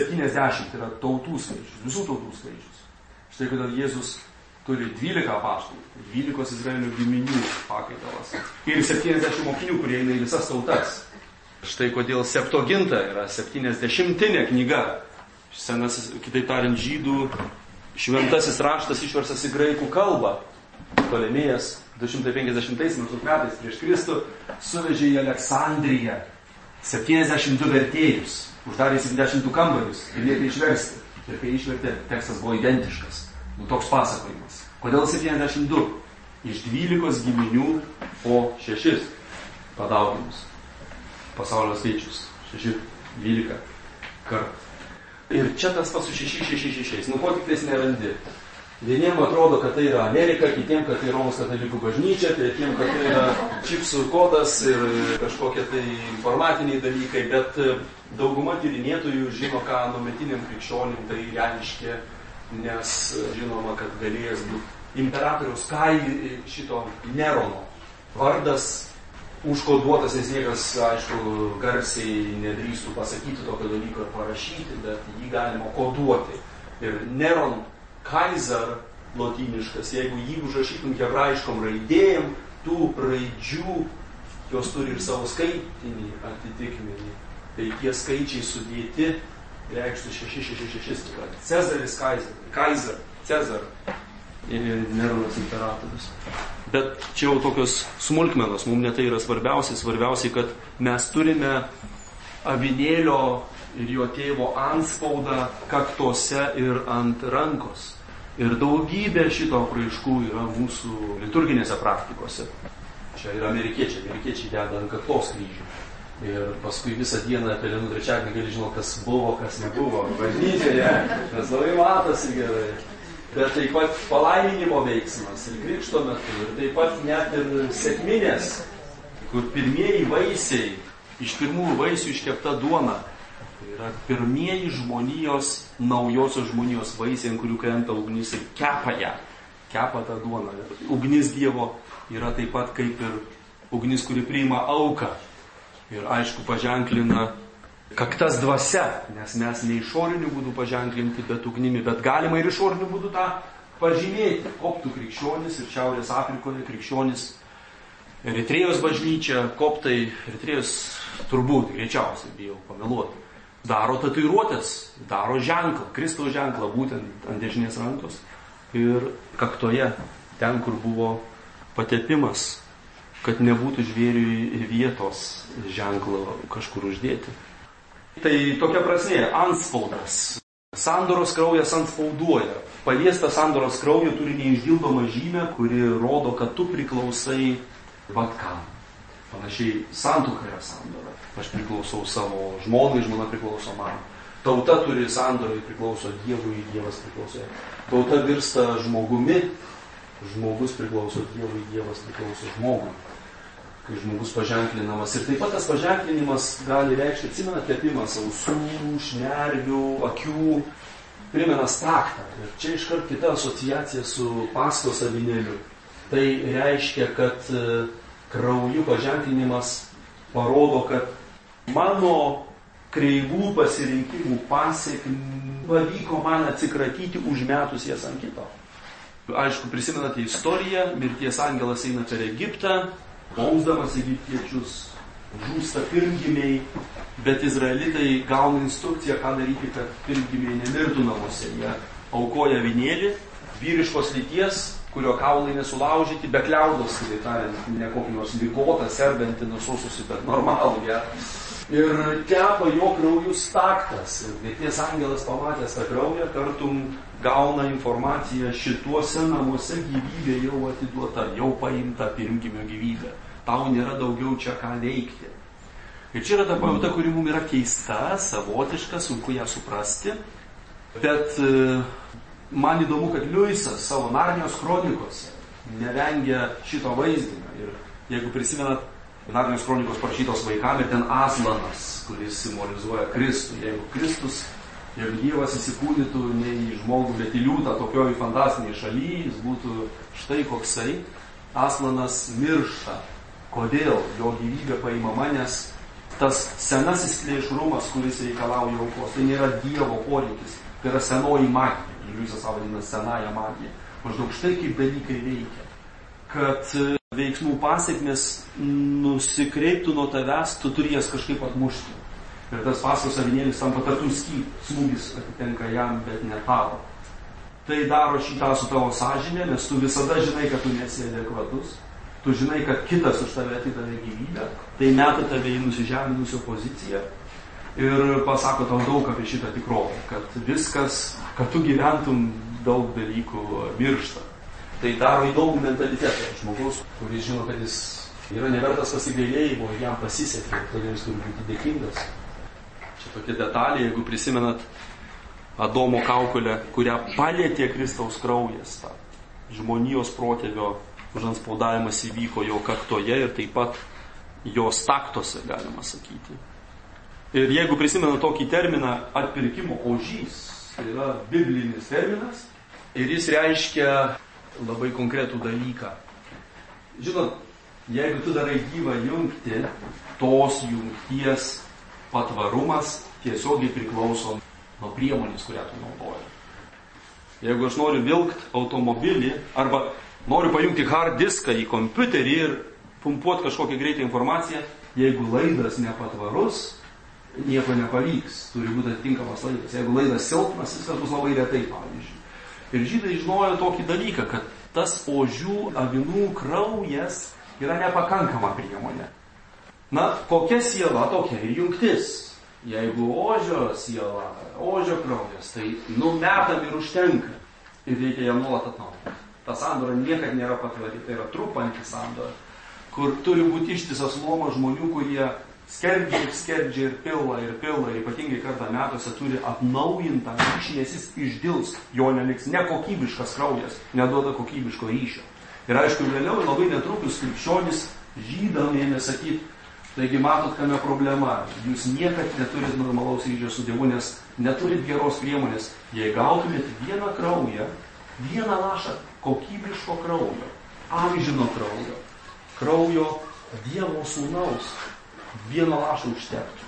70 yra tautų skaičius, visų tautų skaičius. Štai kodėl Jėzus turi 12 apaštalų, 12 Izraelio giminių pakaitalas. Ir 70 mokinių, kurie eina į visas tautas. Štai kodėl Septuaginta yra 70-tinė knyga. Senas, kitaip tariant, žydų šventasis raštas išverstas į graikų kalbą. Ptolemėjas 250 metais prieš Kristų suvežė į Aleksandriją 72 vertėjus, uždarė 72 kambarius ir liepė išversti. Ir kai išvertė, tekstas buvo identiškas. Toks pasakojimas. Kodėl 72? Iš 12 giminių po 6 padauginus. Pasaulio skaičius 6, 12 kartų. Ir čia tas pats su 666. Ko tik tais nerandi. Vieniem atrodo, kad tai yra Amerika, kitiem, kad tai Romos katalikų bažnyčia, tretiem, kad tai yra čipsų kodas ir kažkokie tai informatiniai dalykai, bet dauguma tyrinėtojų žino, ką nuometiniam krikščionim tai reiškia, nes žinoma, kad galėjęs būti imperatoriaus šito Nerono vardas užkoduotas, nes niekas, aišku, garsiai nedrįstų pasakyti tokio dalyko ir parašyti, bet jį galima koduoti. Ir Neron Kaiser lotyniškas, jeigu jį užrašytum hebrajiškom raidėjim, tų raidžių, jos turi ir savo skaitinį atitikmenį. Tai tie skaičiai sudėti reikštų 666. Cezaris Kaiser, Cezar ir Neronas imperatorius. Bet čia jau tokios smulkmenos, mums ne tai yra svarbiausiai, kad mes turime avinėlio ir jo tėvo antspaudą kaktose ir ant rankos. Ir daugybė šito apraiškų yra mūsų liturginėse praktikose. Čia yra amerikiečiai deda ant kaktos kryžių. Ir paskui visą dieną Pelenų trečiadienį gali žinoti, kas buvo, kas nebuvo. Bažnyčioje, nes labai matosi gerai. Bet taip pat palaiminimo veiksmas ir krikšto metu. Ir taip pat net ir sekminės, kur pirmieji vaisiai, iš pirmųjų vaisių iškepta duona. Tai yra pirmieji žmonijos, naujosios žmonijos vaisiai, ant kurių krenta ugnis ir kepa ją. Kepa tą duoną. Ugnis Dievo yra taip pat kaip ir ugnis, kuri priima auką. Ir aišku, paženklina Kad tas dvasia, nes mes ne išoriniu būdu paženklinti, bet ugnimi, bet galima ir išoriniu būdu tą pažymėti. Koptų krikščionis ir Šiaurės Afrikoje krikščionis, Eritrėjos bažnyčia, koptai, Eritrėjos turbūt greičiausiai, bijau pameluoti, daro tatuiruotės, daro ženklą, Kristaus ženklą, būtent ant dešinės rankos ir kaktoje, ten, kur buvo patepimas, kad nebūtų žvėriui vietos ženklo kažkur uždėti. Tai tokia prasmė, antspaudas. Sandoros kraujas antspauduoja. Paliestas sandoros kraujo turi neišdildomą žymę, kuri rodo, kad tu priklausai vat kam. Panašiai, santuoka yra sandora. Aš priklausau savo žmonai, žmona priklauso man. Tauta turi sandorai, priklauso Dievui, Dievas priklauso. Tauta virsta žmogumi, žmogus priklauso Dievui, Dievas priklauso žmogui. Kai žmogus paženklinamas. Ir taip pat tas paženklinimas gali reikšti, atsimena, tepimas ausų, šnervių, akių, primena staktą. Ir čia iškart kita asociacija su Paskos avinėliu. Tai reiškia, kad krauju paženklinimas parodo, kad mano kreivų pasirinkimų pasiekmių pavyko man atsikratyti užmetus jas ant kito. Aišku, prisimenate istoriją, mirties angelas eina per Egiptą, bausdamas egiptiečius, žūsta pirmgimiai, bet izraelitai gauna instrukciją, ką daryti, kad pirmgimiai nemirtų namuose. Jie aukoja avinėlį, vyriškos lyties, kurio kaulai nesulaužyti, be kliaudos, tai tariant, ne kokį nors ligotą, sergantį, nusususi, bet normalų ją. Ir kepa jo krauju staktas. Ir mirties angelas pamatęs tą kraują, kartum gauna informaciją, šituose namuose gyvybė jau atiduota, jau paimta pirmgimio gyvybė. Tau nėra daugiau čia ką veikti. Ir čia yra ta pajauta, kuri mums yra keista, savotiška, sunku ją suprasti. Bet man įdomu, kad Liujisas savo Narnijos kronikose nevengia šito vaizdinio. Ir jeigu prisimenat, Narnijos kronikos parašytos vaikam ir ten Aslanas, kuris simbolizuoja Kristų. Jeigu Dievas įsikūnytų ne į žmogų, bet į liūtą tokioj fantastiniai šaly, jis būtų štai koksai. Aslanas miršta. Kodėl? Jo gyvybė paimama, nes tas senasis plėšrumas, kuris reikalauja aukos, tai nėra Dievo poreikis. Tai yra senoji magija. Liujisas vadina senąją magiją. Maždaug štai kaip dalykai veikia. Kad veiksmų pasiekmės nusikreiptų nuo tavęs, tu turi jas kažkaip atmušti. Ir tas Paskos avinėlis tampa tartum smūgis atitenka jam, bet ne tavo. Tai daro šitą su tavo sąžinė, nes tu visada žinai, kad tu nesi adekvatus. Tu žinai, kad kitas už tave atidavė gyvybę. Tai meta tave į nusižeminusio poziciją. Ir pasako tau daug apie šitą tikrovę. Kad viskas, kad tu gyventum, daug dalykų miršta. Tai daro įdomų mentalitetą žmogaus, kuris žino, kad jis yra nevertas pasigailėjimo, jam pasisekė, todėl jis turi būti dėkingas. Čia tokia detalė, jeigu prisimenat Adomo kaukolę, kurią palietė Kristaus kraujas. Ta žmonijos protėvio užantspaudavimas įvyko jo kaktoje ir taip pat jo staktose, galima sakyti. Ir jeigu prisimenat tokį terminą atpirkimo ožys, tai yra biblinis terminas ir jis reiškia labai konkretų dalyką. Žinot, jeigu tu darai gyvą jungtį, tos jungties patvarumas tiesiogiai priklauso nuo priemonės, kurią tu naudoji. Jeigu aš noriu vilkt automobilį arba noriu pajungti hard diską į kompiuterį ir pumpuoti kažkokią greitą informaciją, jeigu laidas nepatvarus, nieko nepavyks. Turi būti atitinkamas laidas. Jeigu laidas silpnas, viskas bus labai retai, pavyzdžiui. Ir žydai žinojo tokį dalyką, kad tas ožių avinų kraujas yra nepakankama priemonė. Na, kokia siela, tokia ir jungtis. Jeigu ožio siela, ožio kraujas, tai metam ir užtenka. Ir reikia jam nuolat atnaujinti. Ta sandora niekad nėra patvari, tai yra trupanti sandora, kur turi būti ištisas lomas žmonių, kurie skerdžia ir pila, ir ypatingai kartą metuose turi atnaujintą ryšį, nes jis išdils, jo neliks nekokybiškas kraujas, neduoda kokybiško ryšio. Ir aišku, vėliau labai netrukus krikščionys žydam ėmė sakyti, taigi matot, kame problema, jūs niekad neturit normalaus ryšio su Dievu, nes neturit geros priemonės. Jei gautumėt vieną kraują, vieną lašą kokybiško kraujo, amžino kraujo Dievo sūnaus, vieno lašo užtektų.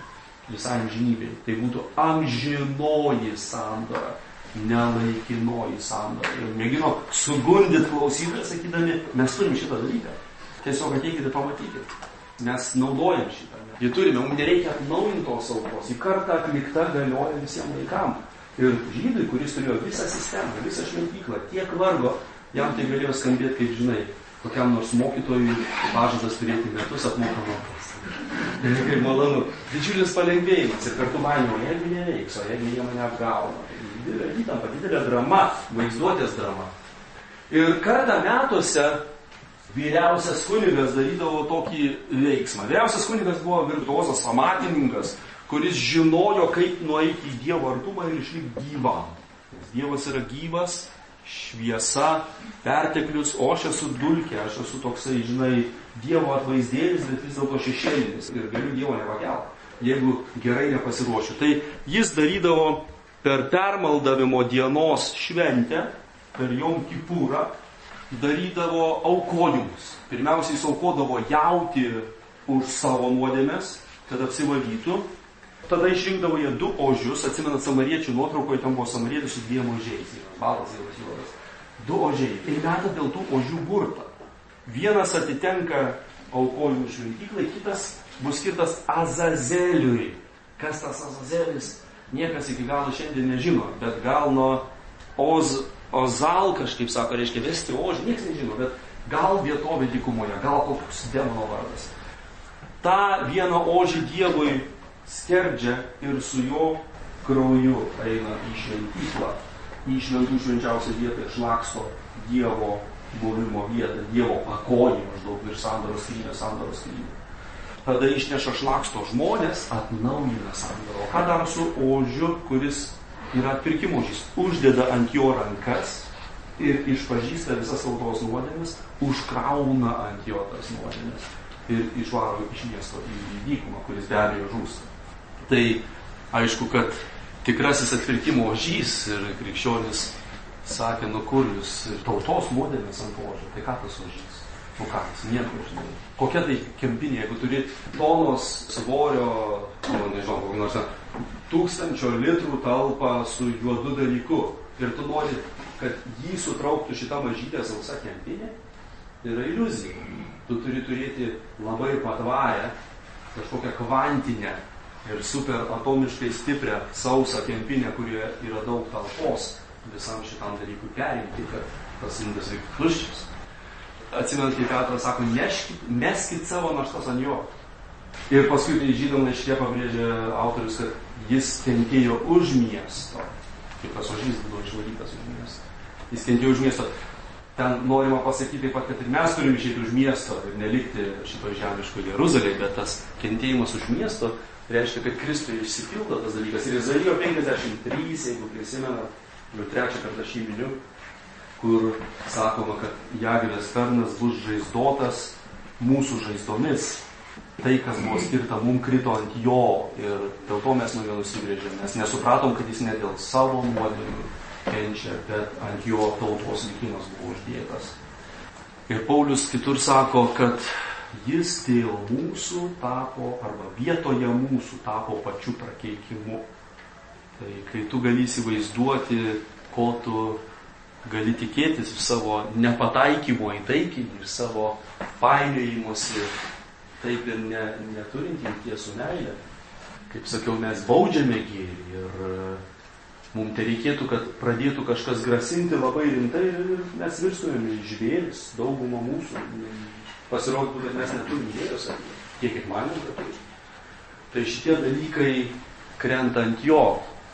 visai amžinybei. Tai būtų amžinoji sandora, nelaikinoji sandora. Ir mėgino sugundyti klausytoją, sakydami, mes turim šitą dalyką. Tiesiog ateikite, pamatykite. Mes naudojam šitą. Jį turime, mums nereikia atnaujinti tos aukos. Į kartą atlikta galioja visiems laikam. Ir žydui, kuris turėjo visą sistemą, visą šventyklą, tiek vargo, jam tai galėjo skambėti, kaip žinai, kokiam nors mokytojui pažadas turėti metus apmokamą. Ir kaip malonu, didžiulis palengvėjimas ir kartu baimė, jeigu neveiks, o jeigu jie mane apgauna. Didelė įtampa, didelė drama, vaizduotės drama. Ir kartą metuose vyriausias kunigas darydavo tokį veiksmą. Vyriausias kunigas buvo virtuozas amatininkas, kuris žinojo, kaip nueiti į Dievo artumą ir išlikti gyvam. Dievas yra gyvas, šviesa, perteklius, o aš esu dulkė, aš esu toksai, žinai, Dievo atvaizdėlis, bet vis dėlto šešėlinis ir galiu Dievo nepakelti, jeigu gerai nepasiruošiu. Tai jis darydavo per permaldavimo dienos šventę, per Jom Kipūrą, darydavo aukojimus. Pirmiausia, jis aukodavo jautį už savo nuodėmes, kad apsivalytų. Tada išrinkdavo jie 2 ožius, atsimenat samariečių nuotraukoje, tam buvo samarietis su 2 ožiais. Balas jau juodas. 2 ožiai. Ir meta dėl tų ožių burtą. Vienas atitenka aukojimų šventyklai, kitas bus skirtas Azazeliui. Kas tas Azazelis? Niekas iki galo šiandien nežino, bet gal nuo Ozal, kažkaip sako, reiškia vesti ožį, niekas nežino, bet gal vietovė dykumoje, gal koks demono vardas. Ta vieną ožį Dievui skerdžia ir su jo krauju eina į šventyklą, į šventų švenčiausią vietą išlaksto Dievo buvimo vietą, Dievo pakojį maždaug virš sandoros skrynių. Tada išneša šlaksto žmonės, atnaujina sandorą. O ką daro su ožiu, kuris yra atpirkimo ožys? Uždeda ant jo rankas ir išpažįsta visas tautos nuodėmes, užkrauna ant jo tas nuodėmes ir išvaro iš miesto į dykumą, kuris be abejo žūsta. Tai aišku, kad tikrasis atpirkimo ožys ir krikščionis sakė, nu kur jūs tautos nuodėmės ant ožio, tai ką tas ožys? Nu ką, jis nieko žinai. Kokia tai kempinė, jeigu turi tonos svorio, nežinau, kokį nors 1000 litrų talpą su juodu dalyku ir tu nori, kad jį sutrauktų šitą mažytę sausa kempinė, tai yra iliuzija. Tu turi turėti labai patvarę, kažkokią kvantinę ir super atomiškai stiprią sausą kempinę, kurioje yra daug talpos visam šitam dalykui perimti, kad tas indas liktų tuščias. Atsimenant, kaip Petras sako, meskit savo naštas ant jo. Ir paskui tai žydam laiške pabrėžia autorius, kad jis kentėjo už miesto. Kaip tas ožys buvo išvarytas už miesto. Jis kentėjo už miesto. Ten norima pasakyti taip pat, kad ir mes turime išeiti už miesto ir nelikti šito žemiško Jeruzalėje, bet tas kentėjimas už miesto reiškia, kad Kristui išsipildo tas dalykas. Ir Izaijo 53, jeigu prisimenat, jau 3 kartą šį miniu, kur sakoma, kad Jagvės tarnas bus žaizdotas mūsų žaizdomis. Tai, kas buvo skirta, mums krito ant jo ir dėl to mes nuo jo nusigrėžėm. Mes nesupratom, kad jis ne dėl savo nuodėmių kenčia, bet ant jo tautos likimas buvo uždėtas. Ir Paulius kitur sako, kad jis dėl mūsų tapo, arba vietoje mūsų tapo pačiu prakeikimu. Tai kai tu gali įsivaizduoti, ko tu gali tikėtis iš savo nepataikymo į taikinį, iš savo painiojimuose, taip ir neturint imties su meilė. Kaip sakiau, mes baudžiame gėrį ir mums tai reikėtų, kad pradėtų kažkas grasinti labai rimtai ir mes virstumėme į žvėris, daugumą mūsų. Pasirodytų, kad mes neturim gėrios, tiek kaip manim, kad turim. Tai šitie dalykai krenta ant jo.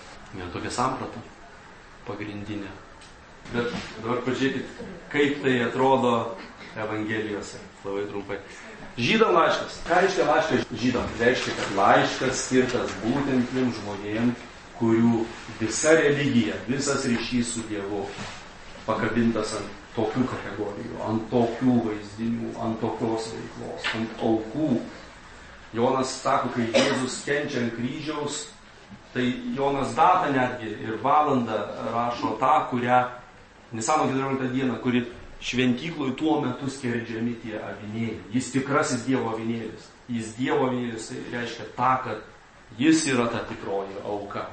Ir tokia samprata pagrindinė. Bet dabar pažiūrėkit, kaip tai atrodo Evangelijose, labai trumpai. Žydam laiškas. Ką reiškia laiškas žydam? Reiškia, kad laiškas skirtas būtent tiem žmonėm, kurių visa religija, visas ryšys su Dievu pakabintas ant tokių kategorijų, ant tokių vaizdinių, ant tokios veiklos, ant aukų. Jonas sako, kai Jėzus kenčia ant kryžiaus, tai Jonas datą netgi ir valandą rašo tą, kurią Nisano 14 dieną, kuri šventykloj tuo metu skerdžiami tie avinėliai. Jis tikrasis Dievo avinėlis. Jis Dievo avinėlis, tai reiškia tą, kad Jis yra ta tikroji auka.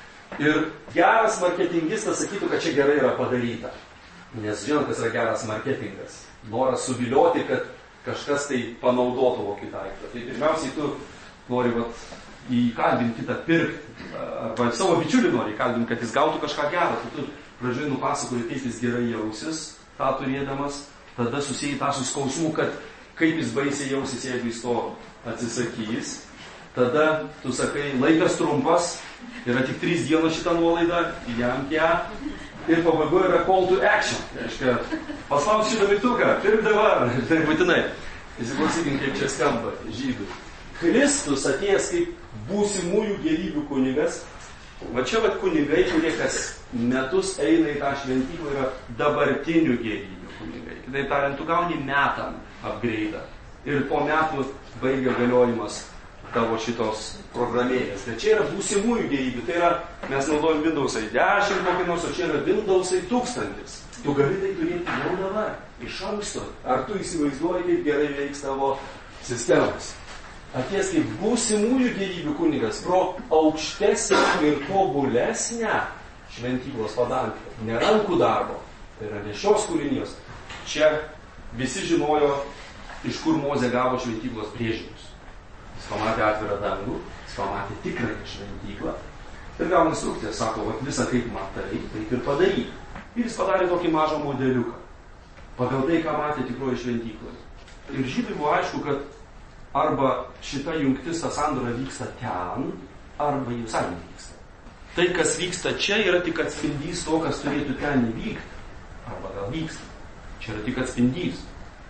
Ir geras marketingistas sakytų, kad čia gerai yra padaryta. Nes žinot, kas yra geras marketingas. Noras suvilioti, kad kažkas tai panaudotų kokį daiktą. Tai pirmiausiai tu nori įkalbinti kitą pirkti, arba savo bičiulį nori įkalbinti, kad jis gautų kažką gerą. Tai tu pradžioj nupasakoji, kaip jis gerai jausis, tą turėdamas, tada susijai tą su skausmu, kad kaip jis baisiai jausis, jeigu jis to atsisakys. Tada tu sakai, laikas trumpas, yra tik 3 dienos šitą nuolaidą, jam ją. Ir pabaigoje yra call to action. Reiškia, paspaus šitą mygtuką, pirk dabar. Tai būtinai. Įsiklausykim, kaip čia skamba žydų. Kristus atėjęs kaip būsimųjų gėrybių kunigas. Va čia kunigai, kurie kas metus eina į tą šventyklą, yra dabartinių gėrybių kunigai. Kitaip tariant, tu gauni metam upgrade'ą. Ir po metų baigia galiojimas tavo šitos programėlės. Bet čia yra būsimųjų gėrybių. Tai yra, mes naudojam Windows'ai 10 kokį nors, o čia yra Windows'ai 1000. Tu gali tai turėti jau dabar, iš anksto. Ar tu įsivaizduoji, kaip gerai veiks tavo sistemos? Atėjęs kaip būsimųjų gėrybių kunigas pro aukštesnę ir tobulesnę šventyklos padangę. Ne rankų darbo, tai yra ne šios kūrinijos. Čia visi žinojo, iš kur Mozė gavo šventyklos brėžinius. Jis pamatė atvirą dangų, jis pamatė tikrąją šventyklą ir gavo instrukciją, sako, visą kaip matai, taip ir padaryk. Ir jis padarė tokį mažą modeliuką, pagal tai, ką matė tikroji šventykloje. Ir žydai buvo aišku, kad arba šita jungtis, ta sandora vyksta ten, arba jų visai nevyksta. Tai, kas vyksta čia, yra tik atspindys to, kas turėtų ten įvykti, arba gal vyksta. Čia yra tik atspindys.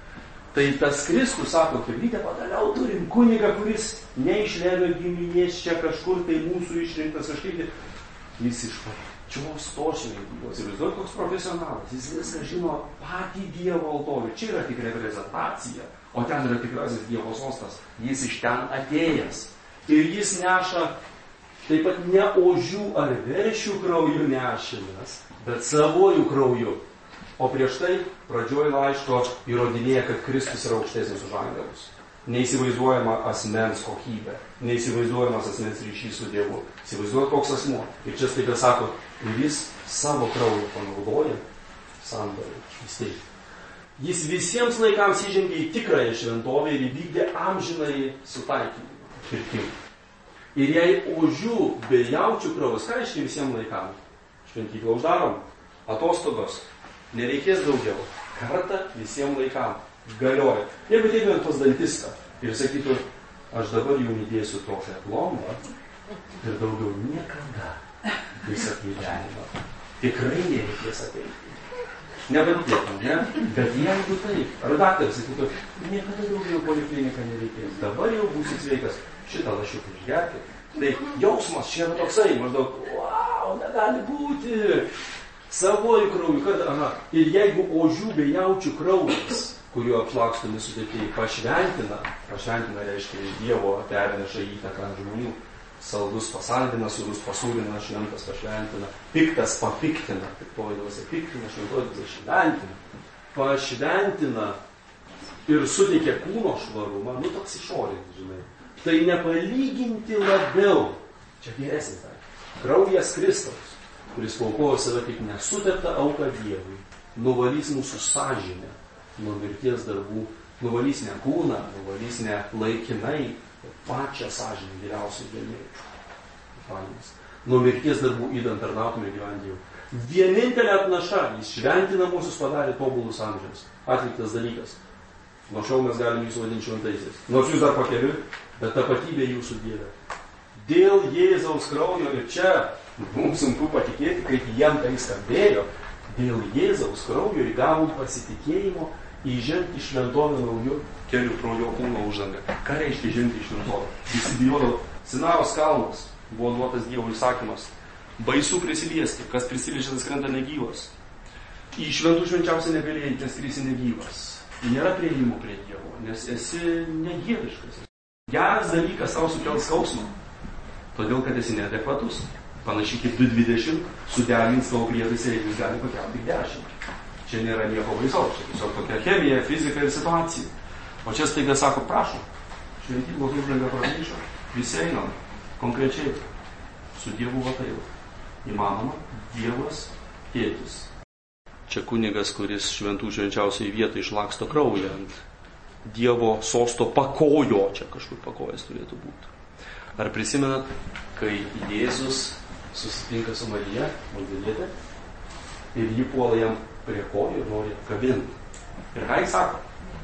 Tai tas Kristus sako, pirlytė, pagaliau turim kunigą, kuris neišleido giminės čia kažkur, tai mūsų išrinktas kažkaip. Jis iš pačios to šventyklos. Ir vis koks profesionalas. Jis viską žino patį Dievo altorių. Čia yra tik reprezentacija, o ten yra tikrasis Dievo sostas. Jis iš ten atėjęs. Ir jis neša taip pat ne ožių ar veršių krauju nešinas, bet savojų krauju. O prieš tai pradžioj laiško įrodinėja, kad Kristus yra aukštesnis už angelus. Neįsivaizduojama asmens kokybė, neįsivaizduojamas asmens ryšys su Dievu. Įsivaizduojat, koks asmuo. Ir čia staiga sako, ir jis savo kraują panaudoja sandoriui įsteigti. Jis visiems laikams įžengė į tikrąją šventovę ir įvykdė amžinąjį sutaikymą, pirkimą. Ir jei ožių bei jaučių kraujas, ką reiškia visiems laikams? Šventyklą uždarom, atostogos. Nereikės daugiau. Kartą visiems laikams galioja. Jeigu teiktumėm pas dantistą ir sakytų, aš dabar jau įdėsiu tokią plombą ir daugiau niekada visą gyvenimą. Tikrai nereikės ateiti. Nebandytum, ne? Bet jeigu taip, ar daktaras sakytų, niekada daugiau polikliniką nereikės. Dabar jau būsit sveikas. Šitą lašiuką išgerkit. Tai jausmas čia yra toksai, maždaug, wow, negali būti. Savojų krauju, kad, ir jeigu ožių bei jaučių kraujas, kuriuo apšlakstomi sudėtėjai, pašventina reiškia iš Dievo perneša įtaką ant žmonių, saldus pasaldina, surus pasūrina, šventas pašventina, piktas papiktina, piktoji dvasia piktina, šventoji dvasia šventina, pašventina ir suteikia kūno švarumą, toks išorinis, žinai. Tai nepalyginti labiau, čia geresnis tai, kraujas Kristaus, kuris paukojo save kaip nesuteptą auką Dievui, nuvalys mūsų sąžinę nuo mirties darbų, nuvalys ne kūną, nuvalys ne laikinai, pačią sąžinę geriausiai dėlėjų. Nuo mirties darbų įdant tarnautume gyventi Dievui. Vienintelė atnaša, jis šventina mūsų padarė tobulus amžiams. Atliktas dalykas. Nuo šiol mes galim jūsų vadinti šventaisiais. Nors jūs dar pakeliui, bet tapatybė jūsų Dieve. Dėl Jėzaus kraujo ir čia mums sunku patikėti, kaip jam tai skambėjo, dėl Jėzaus kraujo įgavom pasitikėjimo įžengti šventovę naujų kelių pro jo kūno uždangą. Ką reiškia žengti šventovę? Visi bijojo, Sinajaus kalnas buvo duotas Dievo įsakymas. Baisu prisiliesti, kas prisiliečia, tas krenta negyvas. Į šventų švenčiausią negalėjai, nes krisi negyvas. Nėra prieimo prie Dievo, nes esi nedieviškas. Geras dalykas tau sukels skausmą, todėl kad esi neadekvatus. Panašiai kaip 220 suderins savo prietaisą, jeigu jis gali pakelti tik 10. Čia nėra nieko baisaus, čia tiesiog tokia chemija, fizika ir situacija. O čia staiga sako, prašom, šventyklos uždanga pramyšo, visi einam. Konkrečiai, su Dievu va taip. Įmanoma, Dievas tėtis. Čia kunigas, kuris šventų švenčiausiai vietai išlaksto kraują ant Dievo sosto pakojo, čia kažkur pakojas turėtų būti. Ar prisimenat, kai Jėzus susitinka su Marija, Magdalietė, ir ji puola jam prie kojų ir nori kabinti. Ir ką jis sako?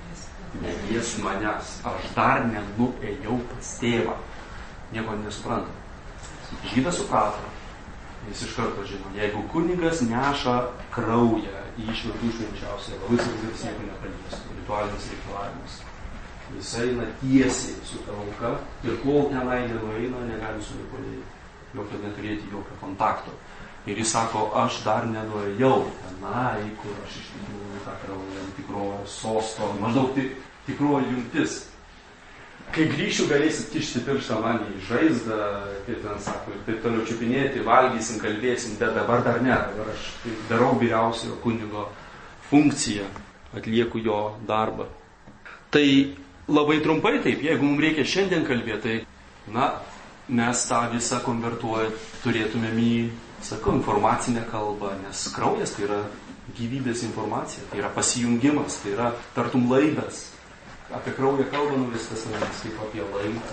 Nelies manęs, aš dar nenuėjau pas tėvą. Nieko nesupranta. Žydas suprato. Jis iš karto žino, jeigu kunigas neša kraują į šventų švenčiausią, labai svarbu, kad jis nieko nepalies, ritualinis reikalavimas. Jis eina tiesiai su ta auka ir kol tenai nenueina, negali su jokio neturėti jokio kontakto. Ir jis sako, aš dar nenuėjau tenai, kur aš iš tikrųjų tą kraują ant tikrojo sosto, maždaug tikroji jungtis. Kai grįšiu, galėsit kišti pirštą man į žaizdą, kaip ten sako, ir taip toliau čiupinėti, valgysim, kalbėsim, bet dabar dar ne. Dabar aš darau vyriausiojo kunigo funkciją, atlieku jo darbą. Tai labai trumpai taip, jeigu mums reikia šiandien kalbėti, tai, mes tą visą konvertuojant turėtumėm į, informacinę kalbą, nes kraujas tai yra gyvybės informacija, tai yra pasijungimas, tai yra tartum laidas. Apie kraują kalbame viskas, kaip apie laidą.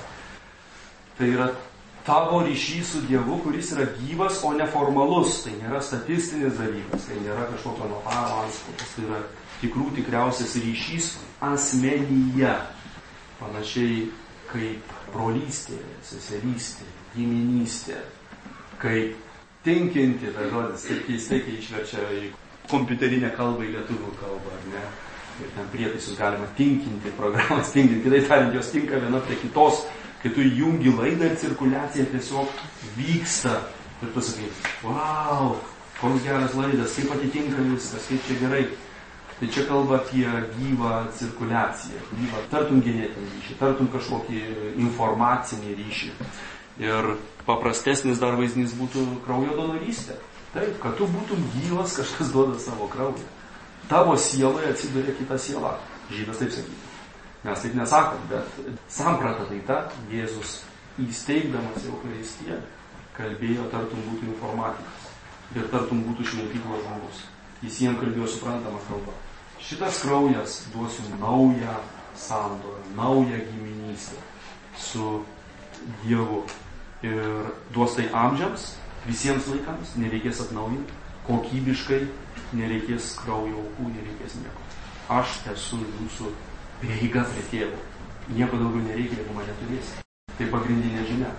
Tai yra tavo ryšys su Dievu, kuris yra gyvas, o ne formalus. Tai nėra statistinis dalykas, tai nėra kažkokio notaro antspaudas, tai yra tikriausias ryšys asmenyje. Panašiai kaip brolystė, seserystė, giminystė, kaip tinkinti, tai žodis, taip keistai, kai išverčia į kompiuterinę kalbą į lietuvių kalbą, ar ne? Ir ten prietaisus galima tinkinti, programas tinkinti, kitaip tariant, jos tinka viena prie kitos, kai tu įjungi laidą ir cirkuliacija tiesiog vyksta. Ir tu sakai, wow, koks geras laidas, kaip atitinka viskas, kaip čia gerai. Tai čia kalba apie gyvą cirkuliaciją, gyvą tartum genetinį ryšį, tartum kažkokį informacinį ryšį. Ir paprastesnis dar vaizdinys būtų kraujo donorystė. Taip, kad tu būtum gyvas, kažkas duoda savo kraują. Tavo sieloje atsiduria kita siela. Žydas taip sakytų. Mes taip nesakom, bet samprata tai ta, Jėzus įsteigdamas Eucharistiją kalbėjo tartum būtų informatikas ir tartum būtų šventyklos žmogus. Jis jiems kalbėjo suprantama kalba. Šitas kraujas duos jums naują sandorą, naują giminystę su Dievu. Ir duos tai amžiams, visiems laikams, nereikės atnaujinti, kokybiškai, nereikės kraujo aukų, nereikės nieko. Aš esu jūsų prieiga prie tėvo. Nieko daugiau nereikia, jeigu mane turėsi. Tai pagrindinė žinia.